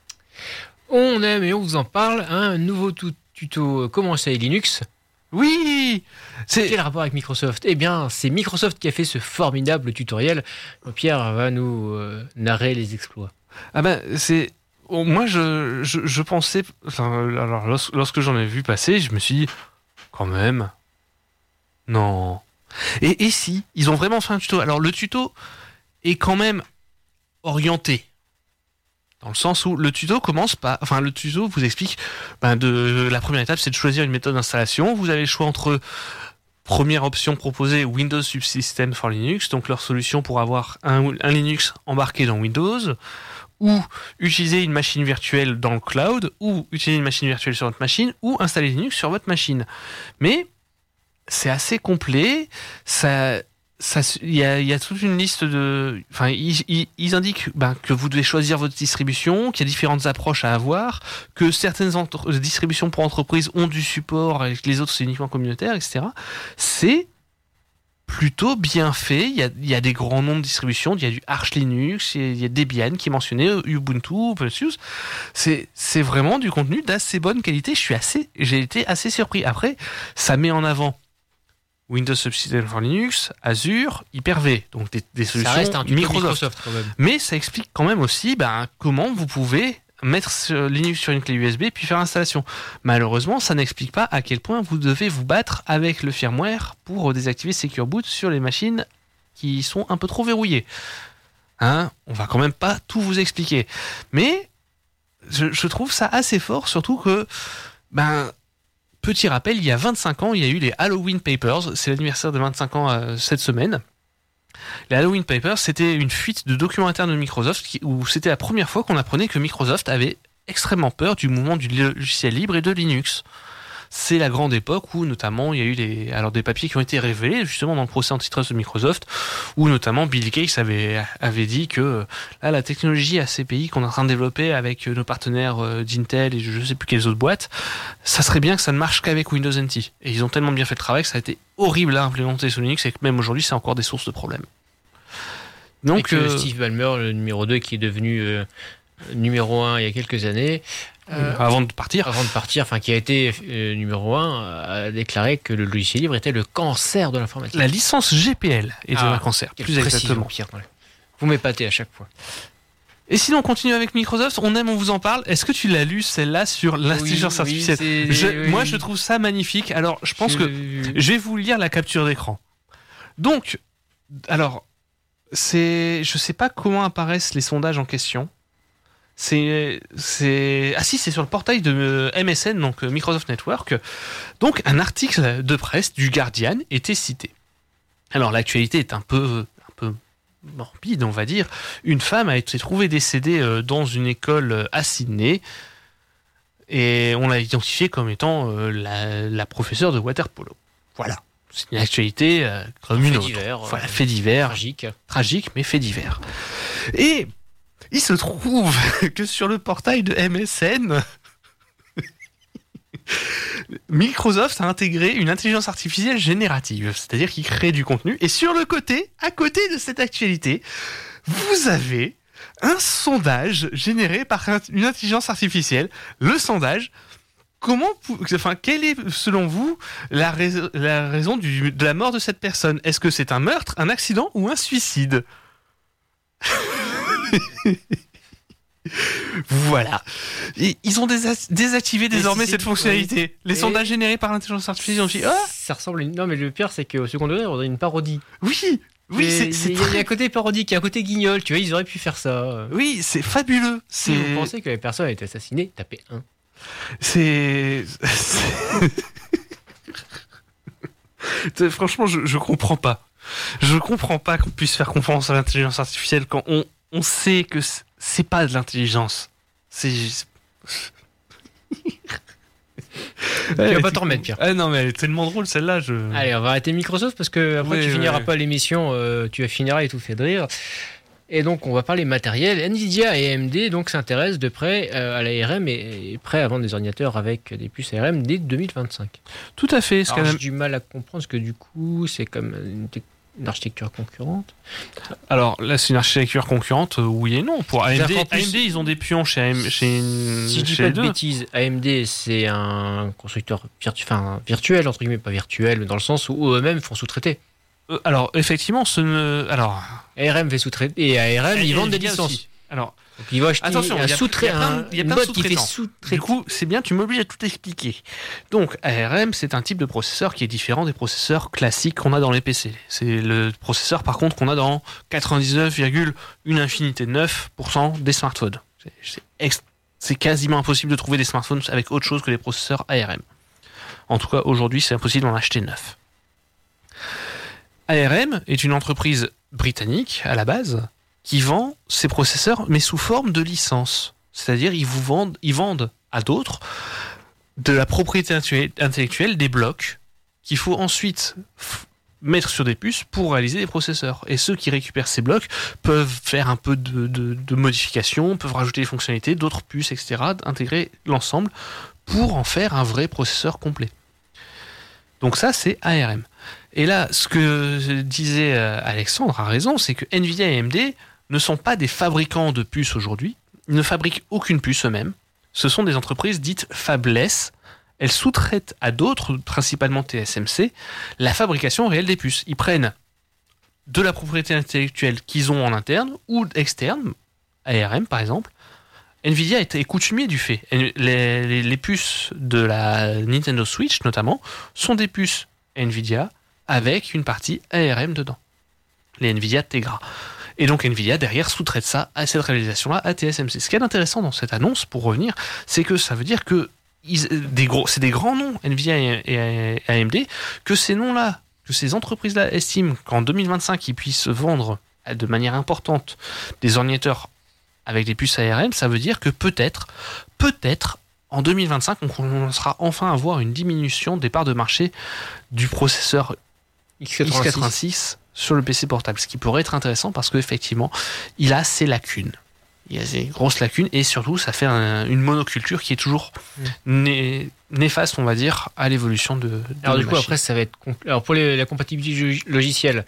On aime et on vous en parle. Un nouveau tu- tuto euh, comment installer Linux. Oui, Quel est c'est le rapport avec Microsoft? Eh bien, c'est Microsoft qui a fait ce formidable tutoriel. Pierre va nous euh, narrer les exploits. ah ben c'est oh, moi je, je je pensais enfin alors lors- lorsque j'en ai vu passer, je me suis dit quand même non. Et et si ils ont vraiment fait un tuto. Alors le tuto est quand même orienté. Dans le sens où le tuto commence par... Enfin, le tuto vous explique... Ben de, la première étape, c'est de choisir une méthode d'installation. Vous avez le choix entre... Première option proposée, Windows Subsystem for Linux. Donc, leur solution pour avoir un, un Linux embarqué dans Windows. Ou utiliser une machine virtuelle dans le cloud. Ou utiliser une machine virtuelle sur votre machine. Ou installer Linux sur votre machine. Mais... c'est assez complet. Ça... Ça, il y a, il y a toute une liste de, enfin, ils, ils, ils indiquent ben, que vous devez choisir votre distribution, qu'il y a différentes approches à avoir, que certaines entre- distributions pour entreprises ont du support et que les autres c'est uniquement communautaire, et cetera. C'est plutôt bien fait. Il y a, il y a des grands noms de distributions. Il y a du Arch Linux, il y a Debian qui est mentionné, Ubuntu, OpenSUSE. C'est, c'est vraiment du contenu d'assez bonne qualité. Je suis assez, j'ai été assez surpris. Après, ça met en avant Windows Subsystem for Linux, Azure, Hyper-V, donc des, des Ça solutions reste un tuto Microsoft. Microsoft quand même. Mais ça explique quand même aussi ben, comment vous pouvez mettre ce Linux sur une clé U S B puis faire l'installation. Malheureusement, ça n'explique pas à quel point vous devez vous battre avec le firmware pour désactiver Secure Boot sur les machines qui sont un peu trop verrouillées. Hein, on va quand même pas tout vous expliquer. Mais je, je trouve ça assez fort, surtout que ben petit rappel, il y a vingt-cinq ans, il y a eu les Halloween Papers. C'est l'anniversaire de vingt-cinq ans euh, cette semaine. Les Halloween Papers, c'était une fuite de documents internes de Microsoft qui, où c'était la première fois qu'on apprenait que Microsoft avait extrêmement peur du mouvement du logiciel libre et de Linux. C'est la grande époque où notamment il y a eu des, alors des papiers qui ont été révélés justement dans le procès antitrust de Microsoft, où notamment Bill Gates avait, avait dit que là, la technologie A C P I qu'on est en train de développer avec nos partenaires d'Intel et je sais plus quelles autres boîtes, ça serait bien que ça ne marche qu'avec Windows N T. Et ils ont tellement bien fait le travail que ça a été horrible à implémenter sous Linux et que même aujourd'hui c'est encore des sources de problèmes. Donc Donc euh, Steve Ballmer, le numéro deux, qui est devenu euh, numéro un il y a quelques années, euh, avant de partir, avant de partir, enfin qui a été euh, numéro un, a déclaré que le logiciel libre était le cancer de l'informatique. la licence G P L est Ah, un cancer, Quelle plus précision, exactement. Pierre. Ouais. Vous m'épatez à chaque fois. Et sinon, on continue avec Microsoft. On aime, on vous en parle. Est-ce que tu l'as lu, celle-là, sur l'intelligence Oui, artificielle oui, c'est- Je- oui. Moi, je trouve ça magnifique. Alors, je pense Je que l'ai vu. je vais vous lire la capture d'écran. Donc, alors, c'est, je sais pas comment apparaissent les sondages en question. C'est, c'est, ah si, c'est sur le portail de euh, M S N, donc euh, Microsoft Network. Donc, un article de presse du Guardian était cité. Alors, l'actualité est un peu, un peu morbide, on va dire. Une femme a été trouvée décédée euh, dans une école euh, à Sydney. Et on l'a identifiée comme étant euh, la, la professeure de water polo. Voilà. C'est une actualité euh, comme une Fait autre. divers, Voilà, euh, fait divers. Tragique. Tragique, mais fait divers. Et il se trouve que sur le portail de M S N, Microsoft a intégré une intelligence artificielle générative, c'est-à-dire qu'il crée du contenu. Et sur le côté, à côté de cette actualité, vous avez un sondage généré par une intelligence artificielle. Le sondage, comment, enfin, quelle est, selon vous, la, rais- la raison du, de la mort de cette personne ? Est-ce que c'est un meurtre, un accident ou un suicide ? Voilà. Et ils ont désa- désactivé désormais c'est- cette fonctionnalité. Les Et- sondages générés par l'intelligence artificielle ont dit ah Ça ressemble à une... Non, mais le pire, c'est qu'au second degré, on dirait une parodie. oui, oui, Et c'est, c'est il y a- il y a très... un côté parodique, il y a un côté guignol, tu vois, ils auraient pu faire ça. oui, c'est fabuleux. Si C'est, vous pensez que les personnes ont été assassinées, tapez un. c'est, c'est... C'est- Franchement, je, je comprends pas. Je comprends pas qu'on puisse faire confiance à l'intelligence artificielle quand on, on sait que c'est, c'est pas de l'intelligence. C'est juste... Tu vas pas t'en remettre, Pierre. Ah non, mais elle est tellement drôle celle-là. Je... Allez, on va arrêter Microsoft parce que après Oui, tu oui, finiras oui. pas l'émission, euh, tu finiras étouffé de rire. Et donc on va parler matériel. Nvidia et A M D donc s'intéressent de près euh, à l'A R M et, et prêts à vendre des ordinateurs avec des puces A R M dès deux mille vingt-cinq. Tout à fait. Ce Alors qu'elle- j'ai du mal à comprendre parce que du coup c'est comme une, tec- une architecture concurrente. Alors là, c'est une architecture concurrente, euh, oui et non. Pour A M D, C'est-à-dire qu'en plus- A M D, ils ont des pions chez, A M- chez, Si je dis chez pas les de deux. bêtises, A M D c'est un constructeur virtu- enfin, virtuel entre guillemets, pas virtuel, mais dans le sens où eux-mêmes font sous-traiter. Euh, alors effectivement, ce ne... alors A R M fait sous-traiter et A R M ils et vendent des Nvidia licences. aussi. Alors Donc ils vont acheter Attention, un il y a- sous-trait, il y a plein de- un il y a une plein de boîte qui fait sous-traitants. sous-traiter. du coup, c'est bien, tu m'obliges à tout expliquer. Donc A R M, c'est un type de processeur qui est différent des processeurs classiques qu'on a dans les P C. C'est le processeur par contre qu'on a dans quatre-vingt-dix-neuf virgule un infinité de neuf pour cent des smartphones. C'est, c'est, ex- c'est quasiment impossible de trouver des smartphones avec autre chose que des processeurs A R M. En tout cas, aujourd'hui, c'est impossible d'en acheter neuf. A R M est une entreprise britannique à la base qui vend ses processeurs mais sous forme de licence. C'est-à-dire ils vous vendent, ils vendent à d'autres de la propriété intellectuelle- intellectuelle des blocs qu'il faut ensuite f- mettre sur des puces pour réaliser des processeurs. Et ceux qui récupèrent ces blocs peuvent faire un peu de, de, de modifications, peuvent rajouter des fonctionnalités, d'autres puces, et cetera, intégrer l'ensemble pour en faire un vrai processeur complet. Donc ça, c'est A R M. Et là, ce que disait euh, Alexandre a raison, c'est que Nvidia et A M D ne sont pas des fabricants de puces aujourd'hui. Ils ne fabriquent aucune puce eux-mêmes. Ce sont des entreprises dites fabless. Elles sous-traitent à d'autres, principalement T S M C, la fabrication réelle des puces. Ils prennent de la propriété intellectuelle qu'ils ont en interne ou externe, A R M par exemple. Nvidia est coutumier du fait. Les, les, les puces de la Nintendo Switch notamment sont des puces Nvidia avec une partie A R M dedans. Les Nvidia Tegra. Et donc Nvidia derrière sous-traite ça à cette réalisation-là à T S M C. Ce qui est intéressant dans cette annonce, pour revenir, c'est que ça veut dire que ils, des gros, c'est des grands noms Nvidia et, et A M D, que ces noms-là, que ces entreprises-là estiment qu'en deux mille vingt-cinq ils puissent vendre de manière importante des ordinateurs avec des puces A R M, ça veut dire que peut-être, peut-être, en deux mille vingt-cinq, on commencera enfin à voir une diminution des parts de marché du processeur X X quatre-vingt-six sur le P C portable, ce qui pourrait être intéressant parce qu'effectivement, il a ses lacunes. Il y a des grosses lacunes et surtout, ça fait un- une monoculture qui est toujours né- néfaste, on va dire, à l'évolution de, de Alors nos du coup machines. après ça va être compl- alors pour les- la compatibilité log- logicielle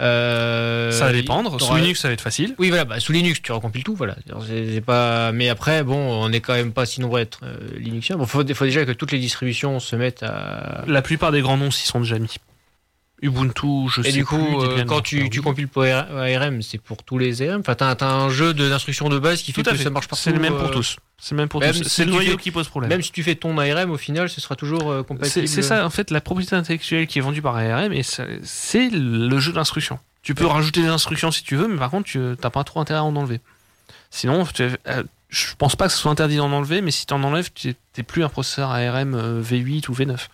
euh, ça va dépendre. Sous t'auras- Linux, ça va être facile. Oui voilà, bah, sous Linux tu recompiles tout voilà. C'est, c'est pas mais après bon, on est quand même pas si nombreux à être euh, Linuxien. Bon, faut, faut déjà que toutes les distributions se mettent à La plupart des grands noms s'y sont déjà mis. Ubuntu, je sais et du plus, coup, euh, Debian, quand tu, oui. tu compiles pour A R M, c'est pour tous les A R M. Enfin, t'as, t'as un jeu de, d'instructions de base qui fait Tout à que fait. ça marche partout. C'est le même pour euh, tous. C'est le même pour même tous. si C'est le tu noyau fais- qui pose problème. Même si tu fais ton A R M, au final, ce sera toujours euh, compatible. C'est c'est ça, en fait, la propriété intellectuelle qui est vendue par A R M, et ça- c'est le jeu d'instruction. Tu peux Ouais. rajouter des instructions si tu veux, mais par contre, tu n'as pas trop intérêt à en enlever. Sinon, tu- euh, je pense pas que ce soit interdit d'en enlever, mais si tu en enlèves, tu n'es plus un processeur A R M euh, V huit ou V neuf.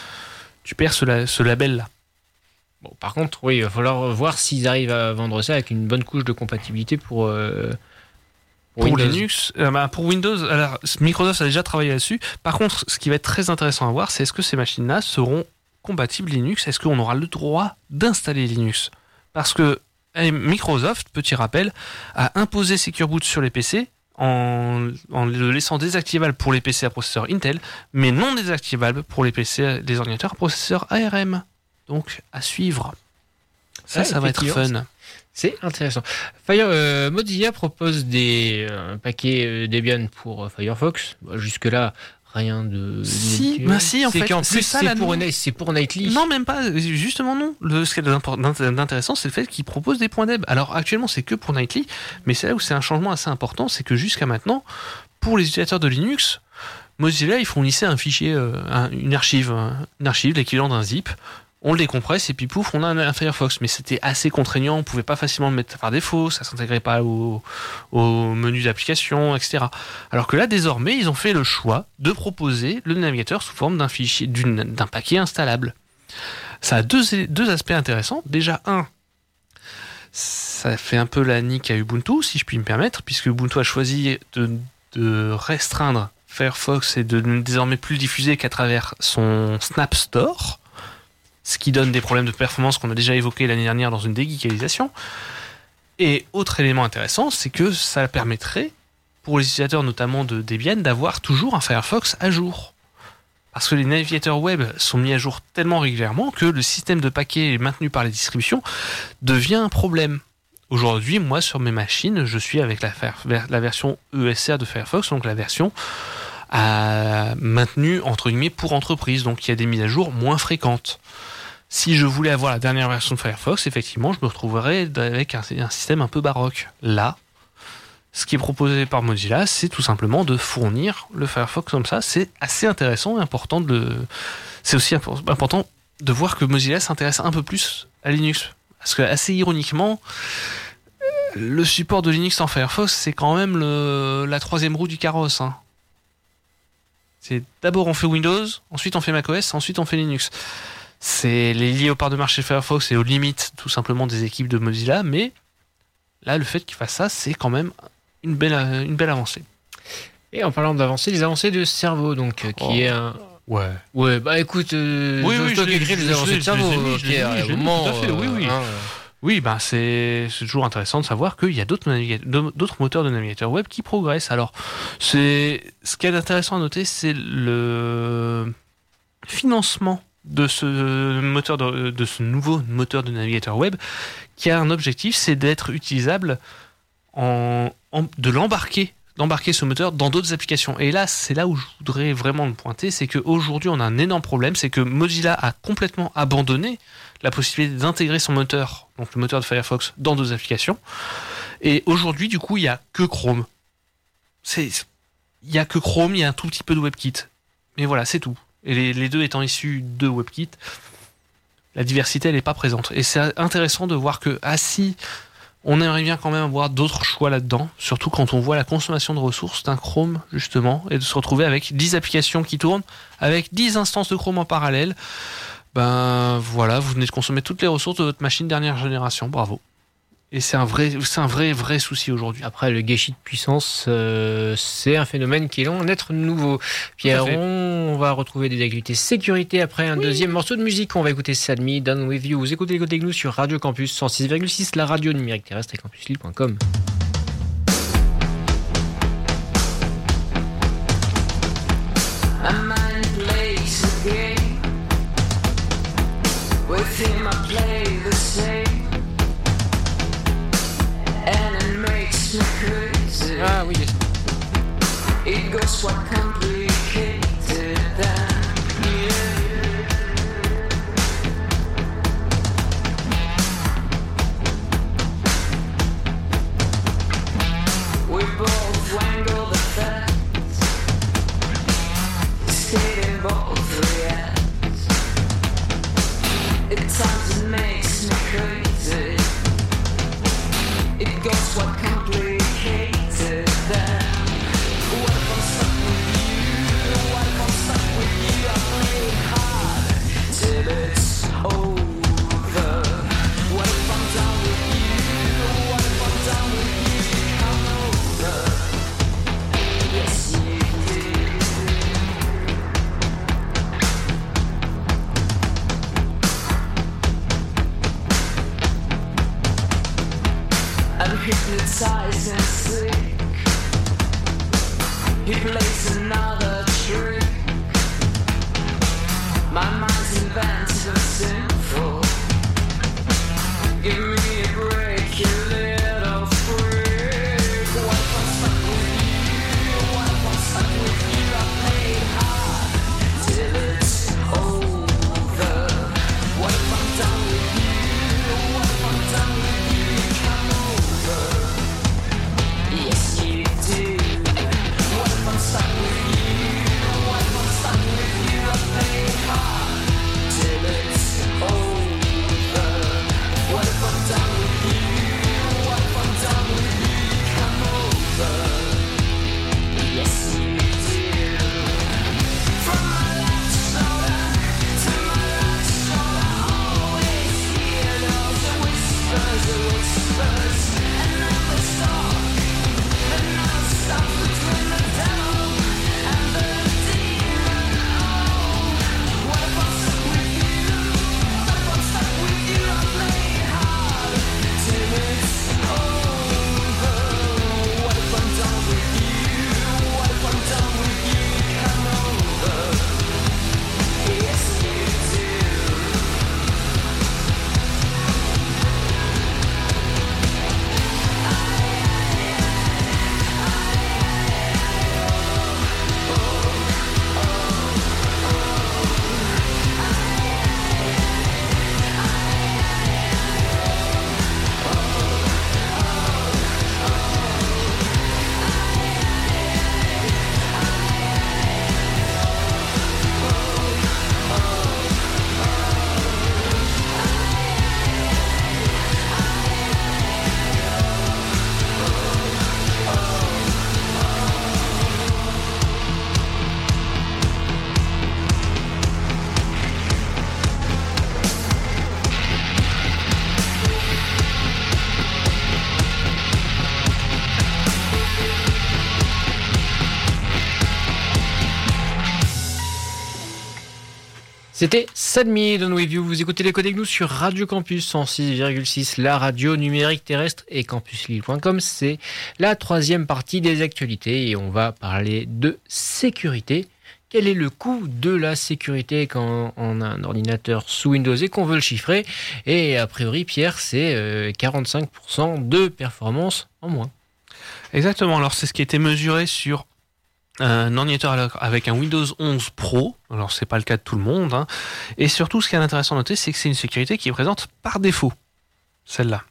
Tu perds ce, la- ce label-là. Bon, par contre, oui, il va falloir voir s'ils arrivent à vendre ça avec une bonne couche de compatibilité pour. euh, Pour Windows. Linux, euh, bah, pour Windows, alors, Microsoft a déjà travaillé là-dessus. Par contre, ce qui va être très intéressant à voir, c'est est-ce que ces machines-là seront compatibles Linux? Est-ce qu'on aura le droit d'installer Linux? Parce que eh, Microsoft, petit rappel, a imposé Secure Boot sur les P C en, en le laissant désactivable pour les P C à processeur Intel, mais non désactivable pour les P C, les ordinateurs à processeur A R M. Donc, à suivre. Ça, Ouais, ça va être effectivement, fun. C'est intéressant. Fire, euh, Mozilla propose des euh, paquets euh, Debian pour euh, Firefox. Bon, jusque-là, rien de. Si, de... bah si, en c'est fait, qu'en c'est plus, ça, c'est, la pour, nou- Ni- c'est pour Nightly. Non, même pas. Justement, non. Le, ce qui est d'impo- d'intéressant, c'est le fait qu'ils proposent des points d'eb. Alors, actuellement, c'est que pour Nightly, mais c'est là où c'est un changement assez important, c'est que jusqu'à maintenant, pour les utilisateurs de Linux, Mozilla, ils fournissaient un fichier, euh, un- une archive, un- une archive, l'équivalent d'un zip. On le décompresse et puis pouf, on a un, un Firefox. Mais c'était assez contraignant, on pouvait pas facilement le mettre par défaut, ça s'intégrait pas au, au menu d'application, et cetera. Alors que là, désormais, ils ont fait le choix de proposer le navigateur sous forme d'un fichier, d'une, d'un paquet installable. Ça a deux, deux aspects intéressants. Déjà, un, ça fait un peu la nique à Ubuntu, si je puis me permettre, puisque Ubuntu a choisi de, de restreindre Firefox et de ne désormais plus le diffuser qu'à travers son Snap Store, ce qui donne des problèmes de performance qu'on a déjà évoqués l'année dernière dans une dégeekalisation. Et autre élément intéressant, c'est que ça permettrait, pour les utilisateurs notamment de Debian, d'avoir toujours un Firefox à jour. Parce que les navigateurs web sont mis à jour tellement régulièrement que le système de paquets maintenu par les distributions devient un problème. Aujourd'hui, moi, sur mes machines, je suis avec la, la version E S R de Firefox, donc la version à, maintenue, entre guillemets, pour entreprise. Donc, il y a des mises à jour moins fréquentes. Si je voulais avoir la dernière version de Firefox, effectivement, je me retrouverais avec un, un système un peu baroque. Là, ce qui est proposé par Mozilla, c'est tout simplement de fournir le Firefox comme ça. C'est assez intéressant et important de le... C'est aussi important de voir que Mozilla s'intéresse un peu plus à Linux. Parce que, assez ironiquement, le support de Linux en Firefox, c'est quand même le, la troisième roue du carrosse. Hein. C'est d'abord on fait Windows, ensuite on fait macOS, ensuite on fait Linux. C'est les liés aux parts de marché Firefox et aux limites tout simplement des équipes de Mozilla, mais là, le fait qu'il fasse ça, c'est quand même une belle, une belle avancée. Et en parlant d'avancées, les avancées de cerveau, donc, euh, qui Oh. est un... Ouais. Ouais, bah écoute, euh, Oui, c'est oui, toi je qui l'ai- écris je les l'ai- avancées de je cerveau, les ai mis, ok, je les ai mis, à je un l'ai mis, moment, tout à fait, oui, oui. hein, Oui, ben c'est, c'est toujours intéressant de savoir qu'il y a d'autres, naviga- d'autres moteurs de navigateurs web qui progressent. Alors, c'est, ce qui est intéressant à noter, c'est le financement de ce moteur de, de ce nouveau moteur de navigateur web qui a un objectif, c'est d'être utilisable en, en de l'embarquer d'embarquer ce moteur dans d'autres applications. Et là, c'est là où je voudrais vraiment le pointer, c'est qu'aujourd'hui, on a un énorme problème, c'est que Mozilla a complètement abandonné la possibilité d'intégrer son moteur, donc le moteur de Firefox, dans d'autres applications. Et aujourd'hui, du coup, il n'y a que Chrome. C'est, il n'y a que Chrome, il y a un tout petit peu de WebKit. Mais voilà, c'est tout. Et les, les deux étant issus de WebKit, la diversité, elle n'est pas présente. Et c'est intéressant de voir que, ah si, on aimerait bien quand même avoir d'autres choix là-dedans, surtout quand on voit la consommation de ressources d'un Chrome, justement, et de se retrouver avec dix applications qui tournent, avec dix instances de Chrome en parallèle. Ben voilà, vous venez de consommer toutes les ressources de votre machine dernière génération, bravo. Et c'est un vrai, c'est un vrai, vrai souci aujourd'hui. Après, le gâchis de puissance, euh, c'est un phénomène qui est loin d'être nouveau. Pierre, fait. on va retrouver des activités sécurité après un deuxième morceau de musique. On va écouter Sadmi, Done With You. Vous écoutez les Côtés Gnous sur Radio Campus cent six virgule six, la radio numérique terrestre et campus lille point com. A mind plays a game. With him I play the same. And it makes me crazy. Ah oui, It goes quite complicated than yeah. We both wangle the facts, stating both reacts. At times it makes me crazy. It goes quite complicated then. What if I'm stuck with you? What if I'm stuck with you? I play hard till it's over. What if I'm down with you? What if I'm down with you? Come over. Yes, you did. I'm hypnotized and sick. He plays another trick. My mind's inventive and sinful. Give me a break, you little freak. What if I'm stuck with you? What if I'm stuck with you? I played hard. C'était Sadmi Done With You. Vous écoutez les Codes Gnous sur Radio Campus cent six virgule six, la radio numérique terrestre et campus lille point com. C'est la troisième partie des actualités et on va parler de sécurité. Quel est le coût de la sécurité quand on a un ordinateur sous Windows et qu'on veut le chiffrer? Et a priori, Pierre, c'est quarante-cinq pour cent de performance en moins. Exactement, alors c'est ce qui a été mesuré sur un ordinateur avec un Windows onze Pro, alors c'est pas le cas de tout le monde, hein. Et surtout ce qui est intéressant à noter, c'est que c'est une sécurité qui est présente par défaut, celle-là.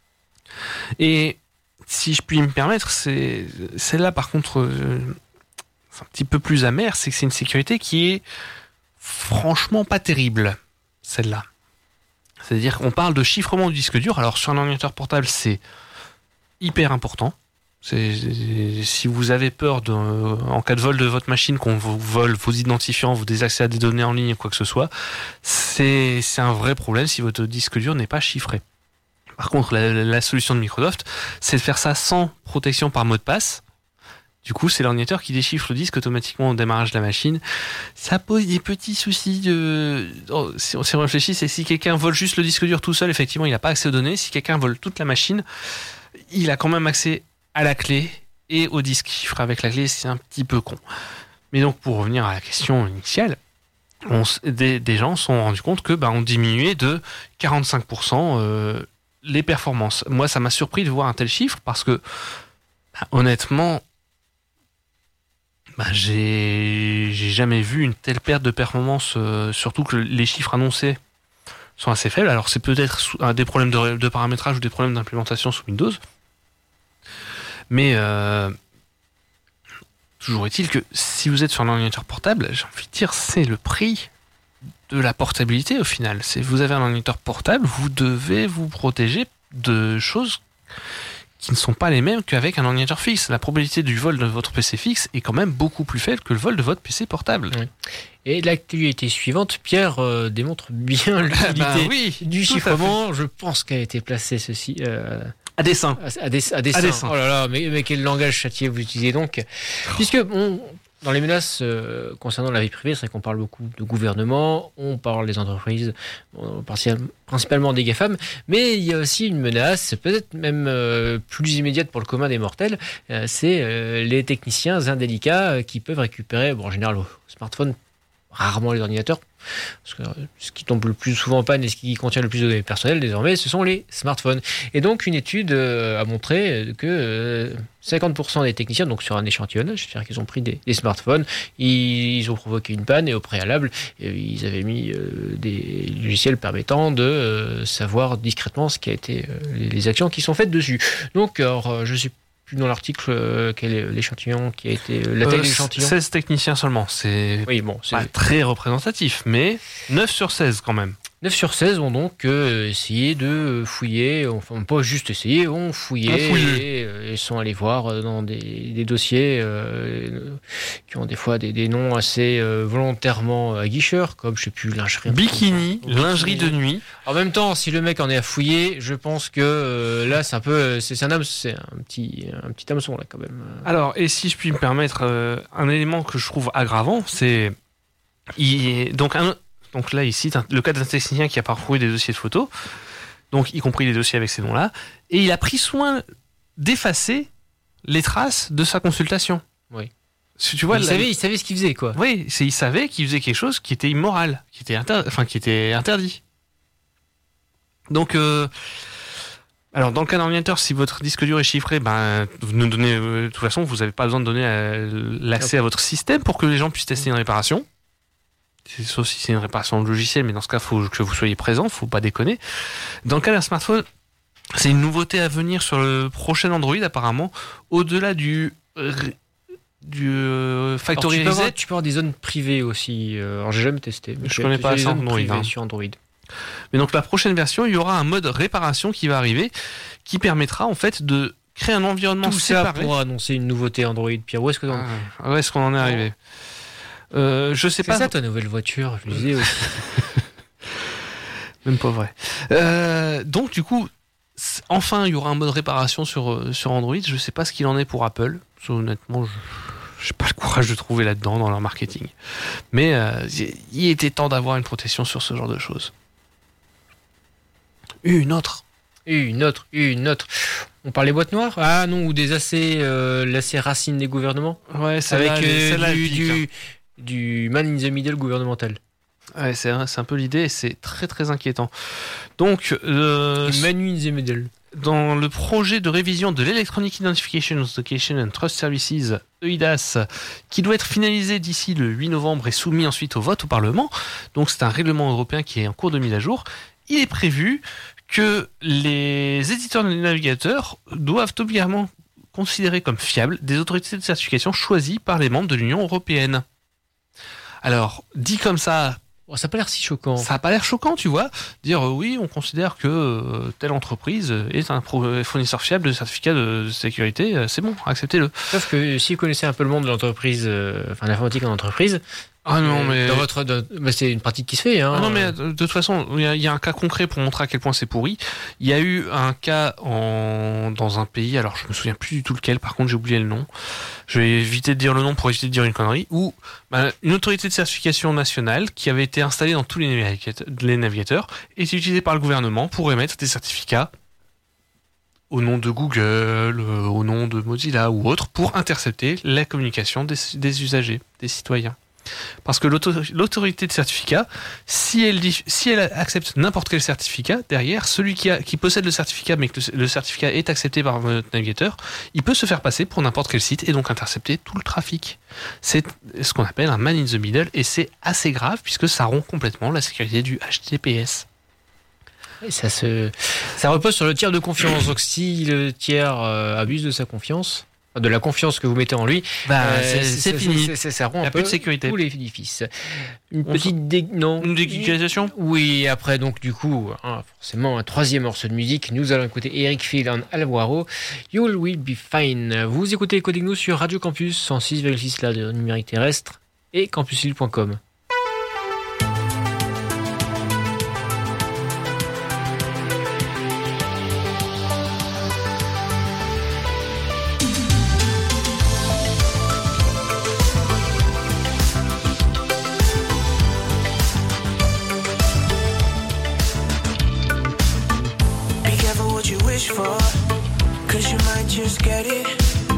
Et si je puis me permettre, c'est celle-là par contre... Euh, un petit peu plus amer, c'est que c'est une sécurité qui est franchement pas terrible, celle-là. C'est-à-dire qu'on parle de chiffrement du disque dur. Alors sur un ordinateur portable, c'est hyper important. C'est, c'est, si vous avez peur de, en cas de vol de votre machine, qu'on vous vole vos identifiants, vous des accès à des données en ligne, quoi que ce soit, c'est, c'est un vrai problème si votre disque dur n'est pas chiffré. Par contre, la, la solution de Microsoft, c'est de faire ça sans protection par mot de passe. Du coup, c'est l'ordinateur qui déchiffre le disque automatiquement au démarrage de la machine. Ça pose des petits soucis de... Oh, si on réfléchit, c'est si quelqu'un vole juste le disque dur tout seul, effectivement, il n'a pas accès aux données. Si quelqu'un vole toute la machine, il a quand même accès à la clé et au disque chiffré avec la clé. C'est un petit peu con. Mais donc, pour revenir à la question initiale, on, des, des gens se sont rendus compte que bah, on diminuait de quarante-cinq pour cent euh, les performances. Moi, ça m'a surpris de voir un tel chiffre parce que, bah, honnêtement... Bah, j'ai, j'ai jamais vu une telle perte de performance, euh, surtout que les chiffres annoncés sont assez faibles. Alors c'est peut-être sous, euh, des problèmes de, de paramétrage ou des problèmes d'implémentation sous Windows. Mais euh, toujours est-il que si vous êtes sur un ordinateur portable, j'ai envie de dire, c'est le prix de la portabilité au final. C'est, vous avez un ordinateur portable, vous devez vous protéger de choses qui ne sont pas les mêmes qu'avec un ordinateur fixe. La probabilité du vol de votre P C fixe est quand même beaucoup plus faible que le vol de votre P C portable. Oui. Et l'actualité suivante, Pierre euh, démontre bien l'utilité bah oui, du chiffrement. Je pense qu'a été placé ceci... Euh... À dessein. À, à, des, à dessein. À dessein. Oh là là, mais, mais quel langage châtié vous utilisez donc? Puisque on, dans les menaces euh, concernant la vie privée, c'est vrai qu'on parle beaucoup de gouvernement, on parle des entreprises, bon, principalement des GAFAM, mais il y a aussi une menace, peut-être même euh, plus immédiate pour le commun des mortels, euh, c'est euh, les techniciens indélicats euh, qui peuvent récupérer, bon, en général, au smartphone, rarement les ordinateurs, parce que ce qui tombe le plus souvent en panne et ce qui contient le plus de données personnelles désormais, ce sont les smartphones. Et donc une étude euh, a montré que euh, cinquante pour cent des techniciens, donc sur un échantillonnage, c'est-à-dire qu'ils ont pris des, des smartphones, ils, ils ont provoqué une panne et au préalable, euh, ils avaient mis euh, des logiciels permettant de euh, savoir discrètement ce qui a été euh, les, les actions qui sont faites dessus. Donc alors, euh, je suis plus dans l'article euh, quel est l'échantillon qui a été euh, la taille euh, de l'échantillon. seize techniciens seulement, c'est oui, bon, c'est pas très représentatif, mais neuf sur seize quand même. neuf sur seize ont donc euh, essayé de fouiller, enfin pas juste essayé, ont fouillé et, euh, et sont allés voir euh, dans des, des dossiers euh, qui ont des fois des, des noms assez euh, volontairement aguicheurs, comme je sais plus, lingerie. Bikini, lingerie de nuit. En même temps, si le mec en est à fouiller, je pense que euh, là c'est un peu, c'est, c'est un hameçon, c'est un petit, un petit hameçon là quand même. Alors, et si je puis me permettre, euh, un élément que je trouve aggravant, c'est il, donc un Donc là, il cite le cas d'un technicien qui a parcouru des dossiers de photos, donc y compris les dossiers avec ces noms-là, et il a pris soin d'effacer les traces de sa consultation. Oui. Tu vois, il, là, savait, il savait ce qu'il faisait, quoi. Oui, c'est, il savait qu'il faisait quelque chose qui était immoral, qui était, inter... enfin, qui était interdit. Donc, euh... alors dans le cas d'un ordinateur, si votre disque dur est chiffré, ben, vous nous donnez, euh, de toute façon, vous n'avez pas besoin de donner euh, l'accès okay. à votre système pour que les gens puissent tester une réparation. Sauf si c'est une réparation de logiciel, mais dans ce cas, il faut que vous soyez présent, il ne faut pas déconner. Dans le cas d'un smartphone, c'est une nouveauté à venir sur le prochain Android, apparemment, au-delà du, du euh, Factory Alors, tu Reset. Avoir, tu peux avoir des zones privées aussi. Alors, j'ai jamais testé. Mais je ne connais pas ça Android, hein. sur Android. Mais donc, la prochaine version, il y aura un mode réparation qui va arriver, qui permettra en fait de créer un environnement Tout séparé. Tout ça pour annoncer une nouveauté Android. Pierre, où est-ce que ah, où est-ce qu'on en est arrivé? Euh, je sais c'est pas. C'est ça ta nouvelle voiture, je disais aussi. Même pas vrai. Euh, donc du coup, enfin, il y aura un mode réparation sur sur Android. Je sais pas ce qu'il en est pour Apple. Honnêtement, je, j'ai pas le courage de trouver là-dedans dans leur marketing. Mais euh, il était temps d'avoir une protection sur ce genre de choses. Une autre. Une autre, une autre. On parle des boîtes noires? Ah non, ou des lacets, euh, lacets racines des gouvernements? Ouais, Avec euh, celle-là, du, elle pique, hein. du, du man in the middle gouvernemental. Ouais, c'est un, c'est un peu l'idée et c'est très très inquiétant. Donc, euh, Manu in the middle. dans le projet de révision de l'Electronic Identification Authentication and Trust Services, E I D A S, qui doit être finalisé d'ici le huit novembre et soumis ensuite au vote au Parlement, donc c'est un règlement européen qui est en cours de mise à jour, il est prévu que les éditeurs de navigateurs doivent obligatoirement considérer comme fiables des autorités de certification choisies par les membres de l'Union européenne. Alors, dit comme ça, Oh, ça n'a pas l'air si choquant. ça n'a pas l'air choquant, tu vois. Dire euh, oui, on considère que euh, telle entreprise est un pro- fournisseur fiable de certificats de sécurité, euh, c'est bon, acceptez-le. Sauf que si vous connaissez un peu le monde de l'entreprise, euh, enfin l'informatique en entreprise, Ah non, euh, mais. dans votre, dans- bah, c'est une pratique qui se fait. Hein. Ah non, mais de toute façon, il y, a- il y a un cas concret pour montrer à quel point c'est pourri. Il y a eu un cas en, dans un pays, alors je me souviens plus du tout lequel, par contre j'ai oublié le nom. Je vais éviter de dire le nom pour éviter de dire une connerie. Où bah, une autorité de certification nationale qui avait été installée dans tous les navigateurs, les navigateurs est utilisée par le gouvernement pour émettre des certificats au nom de Google, euh, au nom de Mozilla ou autre, pour intercepter la communication des, des usagers, des citoyens. Parce que l'auto- l'autorité de certificat, si elle, dit, si elle accepte n'importe quel certificat, derrière, celui qui, a, qui possède le certificat, mais que le, le certificat est accepté par notre navigateur, il peut se faire passer pour n'importe quel site et donc intercepter tout le trafic. C'est ce qu'on appelle un man in the middle et c'est assez grave puisque ça rompt complètement la sécurité du H T T P S. Et ça, se, ça repose sur le tiers de confiance. Donc si le tiers euh, abuse de sa confiance, enfin, de la confiance que vous mettez en lui, Bah, euh, c'est, c'est fini. c'est- c'est- ça rend Il y un a peu plus de sécurité. tout l'édifice. Une On petite dé... non. Une déguisation. Oui, après donc du coup, hein, forcément un troisième morceau de musique, nous allons écouter Eric Phelan Alvaro, You Will Be Fine. Vous écoutez Coding Nous sur Radio Campus cent six virgule six la numérique terrestre et campusil point com. Be careful what you wish for, cause you might just get it.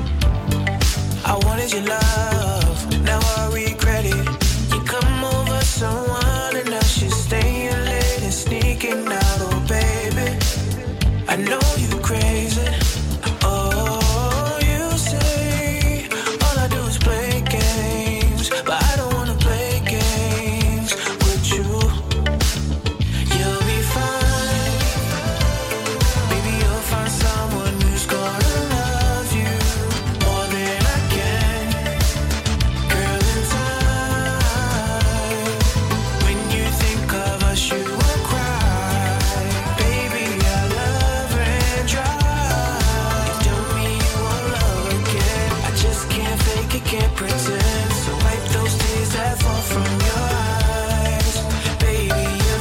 I wanted your love, now I regret it. You come over someone and now she's staying late and sneaking out, oh baby. I know you crazy. Oh, you say all I do is play games, but I don't wanna play games with you. You'll be fine. Maybe you'll find someone who's gonna love you more than I can. Girl, in time, when you think of us, you will cry. Baby, I love and try. You tell me you won't love again. I just can't fake it, can't pretend. So wipe those tears that fall from your eyes. Baby, you're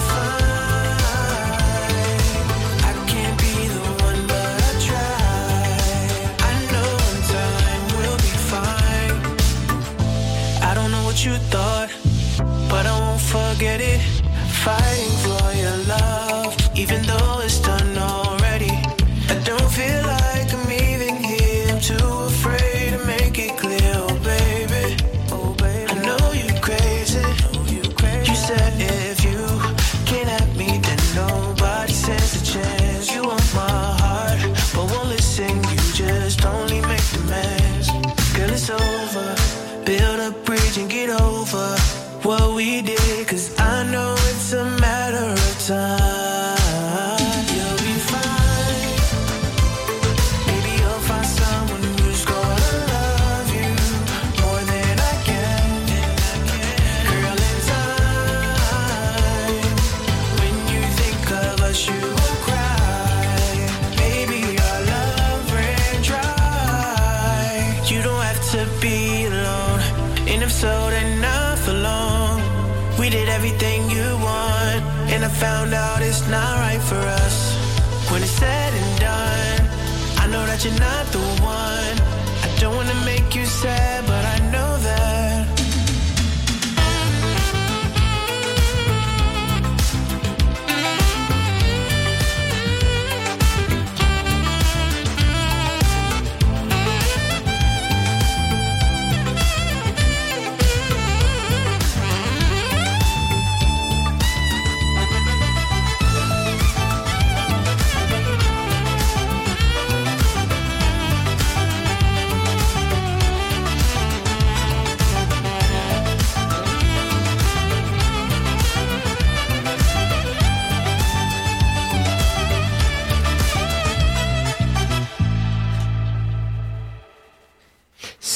fine. I can't be the one, but I try. I know in time we'll be fine. I don't know what you thought, but I won't forget it. Fighting for your love, even though it's done already. I don't feel like I'm even here. I'm too afraid to make it clear, oh baby. Oh baby, I know you crazy. You said if you can't have me, then nobody stands a chance. You want my heart, but won't listen. You just only make demands. Girl, it's over. Build a bridge and get over what we did, cause I know it's a matter of time. You'll be fine. Maybe you'll find someone who's gonna love you more than I can. Girl, in time, when you think of us, you will cry. Baby, our love ran dry. You don't have to be alone, and if so, then not for long. We did everything you want, and I found out it's not right for us. When it's said and done, I know that you're not the one. I don't wanna make you sad, but I know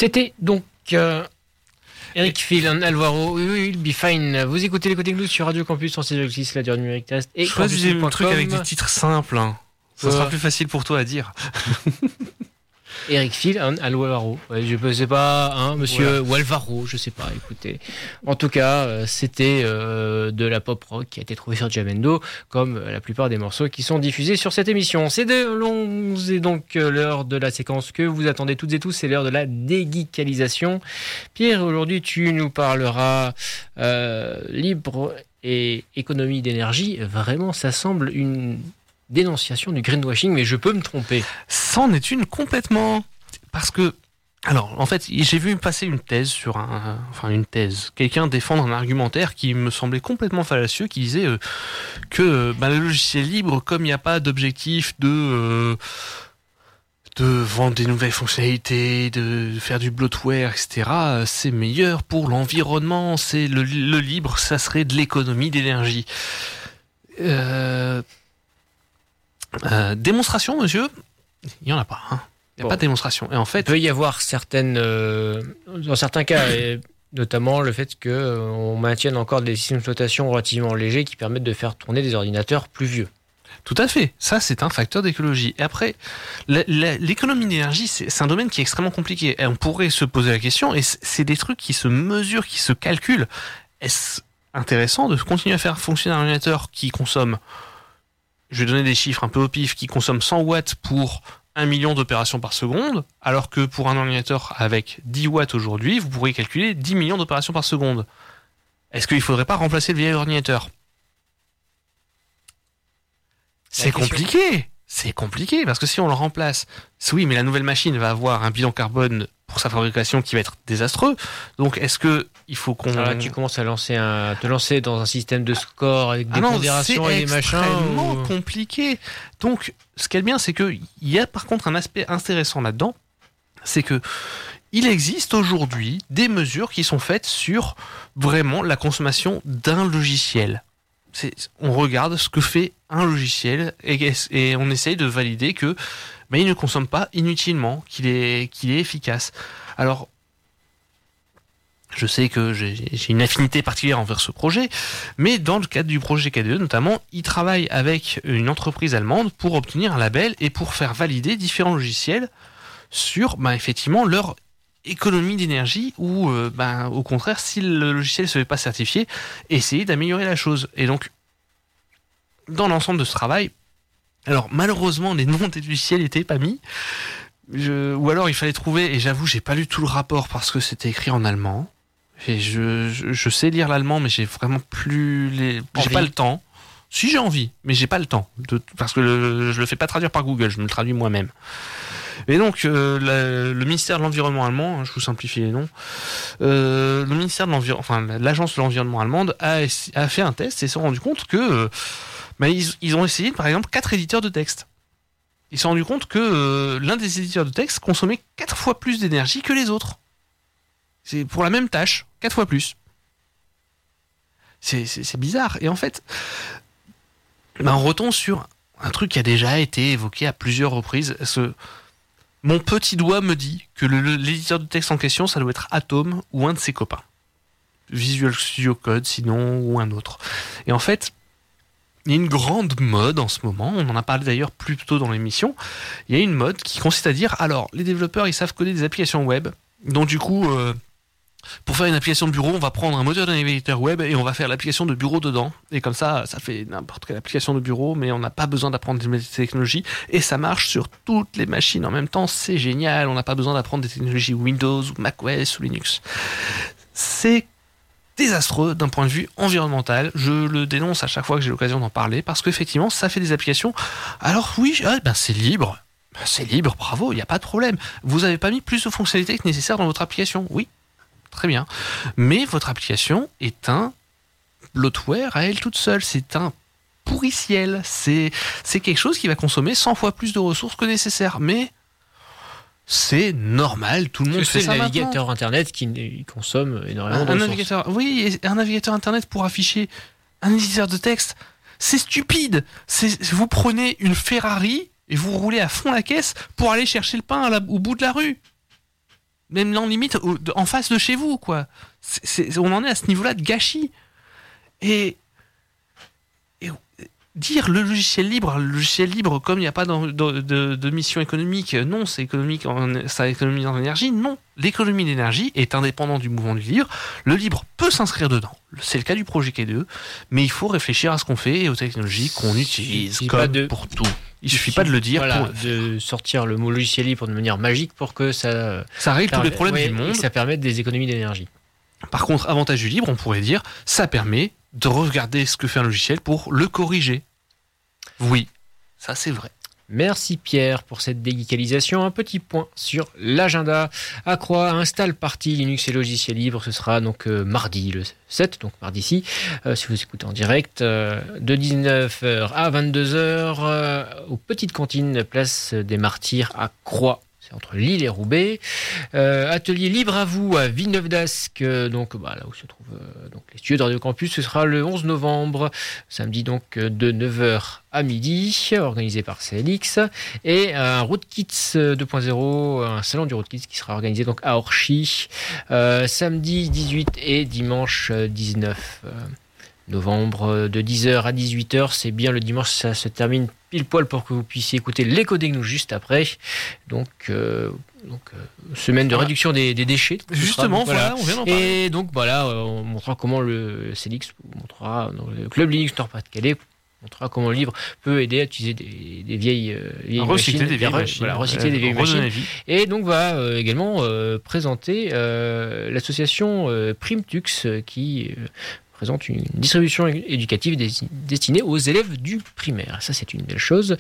C'était donc euh, Eric Phil, Alvaro, oui, oui, Be Fine. Vous écoutez les Côtés Blues sur Radio Campus cent six virgule six, la durée numérique terrestre et choisissez un truc avec des titres simples. Hein. Ça Ouais. sera plus facile pour toi à dire. Eric Phil, hein, Alvaro. Ouais, je ne sais pas, hein, monsieur Voilà. ou Alvaro, je sais pas, écoutez. En tout cas, euh, c'était euh, de la pop rock qui a été trouvée sur Jamendo, comme euh, la plupart des morceaux qui sont diffusés sur cette émission. C'est de l'on est donc euh, l'heure de la séquence que vous attendez toutes et tous, c'est l'heure de la dégeekalisation. Pierre, aujourd'hui, tu nous parleras euh, libre et économie d'énergie. Vraiment, ça semble une dénonciation du greenwashing, mais je peux me tromper. C'en est une complètement. Parce que, alors, en fait, j'ai vu passer une thèse sur un, enfin une thèse, quelqu'un défendre un argumentaire qui me semblait complètement fallacieux, qui disait euh, que euh, bah, le logiciel libre, comme il n'y a pas d'objectif de euh, de vendre des nouvelles fonctionnalités, de faire du bloatware, et cetera, euh, c'est meilleur pour l'environnement. C'est le, le libre, ça serait de l'économie d'énergie. Euh, Euh, démonstration, monsieur, il n'y en a pas. Hein. Il n'y a Bon. pas de démonstration. Et en Il fait, peut y avoir certaines, euh, dans certains cas, et notamment le fait qu'on maintienne encore des systèmes d'exploitation relativement légers qui permettent de faire tourner des ordinateurs plus vieux. tout à fait, ça c'est un facteur d'écologie. Et après, la- la- l'économie d'énergie, c'est c'est un domaine qui est extrêmement compliqué. Et on pourrait se poser la question, et c'est c'est des trucs qui se mesurent, qui se calculent. Est-ce intéressant de continuer à faire fonctionner un ordinateur qui consomme, je vais donner des chiffres un peu au pif, qui consomme cent watts pour un million d'opérations par seconde, alors que pour un ordinateur avec dix watts aujourd'hui, vous pourriez calculer dix millions d'opérations par seconde. Est-ce qu'il ne faudrait pas remplacer le vieil ordinateur ? C'est question. compliqué. C'est compliqué, parce que si on le remplace, c'est oui, mais la nouvelle machine va avoir un bilan carbone pour sa fabrication qui va être désastreux. Donc, est-ce que il faut qu'on... Alors là, tu commences à lancer un, te lancer dans un système de score avec des Ah non, pondérations c'est et des machins. extrêmement ou- compliqué. Donc, ce qui est bien, c'est qu'il y a par contre un aspect intéressant là-dedans, c'est que il existe aujourd'hui des mesures qui sont faites sur vraiment la consommation d'un logiciel. C'est, on regarde ce que fait un logiciel et, et on essaye de valider que ben, il ne consomme pas inutilement, qu'il est, qu'il est efficace. Alors, je sais que j'ai, j'ai une affinité particulière envers ce projet, mais dans le cadre du projet K D E notamment, il travaille avec une entreprise allemande pour obtenir un label et pour faire valider différents logiciels sur ben, effectivement leur économie d'énergie ou euh, ben, au contraire, si le logiciel ne se fait pas certifier, essayer d'améliorer la chose. Et donc, dans l'ensemble de ce travail, alors malheureusement, les noms des logiciels n'étaient pas mis, je, ou alors il fallait trouver, et j'avoue, j'ai pas lu tout le rapport parce que c'était écrit en allemand. Et je, je, je sais lire l'allemand, mais j'ai vraiment plus les, j'ai Envie. pas le temps. Si j'ai envie, mais j'ai pas le temps, de, parce que le, je le fais pas traduire par Google, je me le traduis moi-même. Et donc, euh, la- le ministère de l'Environnement allemand, hein, je vous simplifie les noms, euh, le ministère de l'Environnement, enfin l'agence de l'environnement allemande a, essa- a fait un test et s'est rendu compte que, euh, bah, ils, ils ont essayé par exemple quatre éditeurs de texte. Ils se sont rendu compte que euh, l'un des éditeurs de texte consommait quatre fois plus d'énergie que les autres. C'est pour la même tâche, quatre fois plus. C'est, c'est, c'est bizarre. Et en fait, bah, on retombe sur un truc qui a déjà été évoqué à plusieurs reprises. Ce, mon petit doigt me dit que le- le- l'éditeur de texte en question, ça doit être Atom ou un de ses copains. Visual Studio Code, sinon, ou un autre. Et en fait, il y a une grande mode en ce moment, on en a parlé d'ailleurs plus tôt dans l'émission, il y a une mode qui consiste à dire, alors, les développeurs, ils savent coder des applications web, donc du coup, euh, pour faire une application de bureau, on va prendre un moteur de navigateur web et on va faire l'application de bureau dedans. Et comme ça, ça fait n'importe quelle application de bureau, mais on n'a pas besoin d'apprendre des technologies. Et ça marche sur toutes les machines en même temps. C'est génial. On n'a pas besoin d'apprendre des technologies Windows ou macOS ou Linux. C'est désastreux d'un point de vue environnemental. Je le dénonce à chaque fois que j'ai l'occasion d'en parler parce qu'effectivement, ça fait des applications. Alors oui, ah, ben c'est libre. Ben, c'est libre, bravo, il n'y a pas de problème. Vous n'avez pas mis plus de fonctionnalités que nécessaire dans votre application. Oui. Très bien. Mais votre application est un bloatware à elle toute seule. C'est un pourriciel. C'est, c'est quelque chose qui va consommer cent fois plus de ressources que nécessaire. Mais c'est normal. Tout le monde Parce que fait c'est ça le maintenant. navigateur internet qui il consomme énormément Un, de un ressources. navigateur, oui, et un navigateur internet pour afficher un éditeur de texte, c'est stupide. C'est, vous prenez une Ferrari et vous roulez à fond la caisse pour aller chercher le pain à la- au bout de la rue. même en limite au- de- en face de chez vous, quoi. C'est, c'est- on en est à ce niveau-là de gâchis. Et, et dire le logiciel libre, le logiciel libre, comme il n'y a pas de, de, de, de mission économique, non, c'est économique, en, ça économise en énergie, non. L'économie d'énergie est indépendante du mouvement du libre. Le libre peut s'inscrire dedans. C'est le cas du projet K deux, mais il faut réfléchir à ce qu'on fait et aux technologies qu'on utilise, suffit comme pas de- pour tout. Il suffit pas de le dire Voilà, pour le faire. de sortir le mot logiciel libre de manière magique pour que ça, Ça règle tous les problèmes ouais, du et monde. que ça permette des économies d'énergie. Par contre, avantage du libre, on pourrait dire, ça permet de regarder ce que fait un logiciel pour le corriger. Oui, ça c'est vrai. Merci Pierre pour cette déguicalisation. Un petit point sur l'agenda. Accroît installe partie Linux et logiciels libres. Ce sera donc euh, mardi le sept, donc mardi-ci, euh, si vous écoutez en direct, euh, de dix-neuf heures à vingt-deux heures, euh, aux petites cantines, place des Martyrs à Croix. C'est entre Lille et Roubaix. Euh, atelier libre à vous à Villeneuve-d'Ascq, euh, donc bah, là où se trouvent euh, donc les studios de Radio Campus. Ce sera le onze novembre, samedi donc euh, de neuf heures à midi, organisé par C L X, et un Rootkits deux point zéro, un salon du Rootkits qui sera organisé donc à Orchy, euh, samedi dix-huit et dimanche dix-neuf novembre, de dix heures à dix-huit heures. C'est bien le dimanche, ça se termine pile poil pour que vous puissiez écouter l'écho des gnous juste après. Donc, euh, donc euh, semaine de Voilà. réduction des, des déchets. Ce sera, Justement, donc, voilà, on vient d'en parler. Et donc voilà, euh, on montrera comment le C L X montrera, dans le Club Linux Nord-Pas-de-Calais montrera comment le livre peut aider à utiliser des, des vieilles, euh, vieilles Recycler machines, des vieilles re- machines. voilà, recycler euh, des vieilles redonner machines. vie. Et donc va euh, également euh, présenter euh, l'association euh, Primtux euh, qui euh, présente une distribution é- éducative des- destinée aux élèves du primaire. Ça, c'est une belle chose.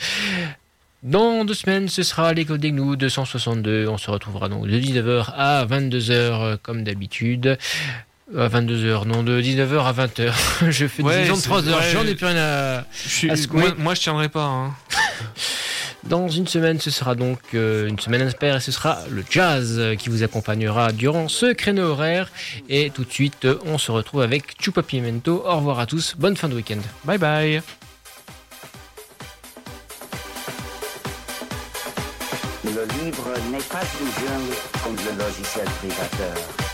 Dans deux semaines, ce sera l'école des gnous deux cent soixante-deux. On se retrouvera donc de dix-neuf heures à vingt-deux heures euh, comme d'habitude. À vingt-deux heures, non, de dix-neuf heures à vingt heures. Je fais Ouais, des visions de c'est- trois heures. ouais. J'en ai plus rien à... Je suis- à secouer. moi, moi, je tiendrai pas. Hein. Dans une semaine, ce sera donc euh, une semaine impaire et ce sera le jazz euh, qui vous accompagnera durant ce créneau horaire. Et tout de suite, euh, on se retrouve avec Chupa Pimento. Au revoir à tous, bonne fin de week-end. Bye bye. Le livre n'est pas une jungle comme le logiciel privateur.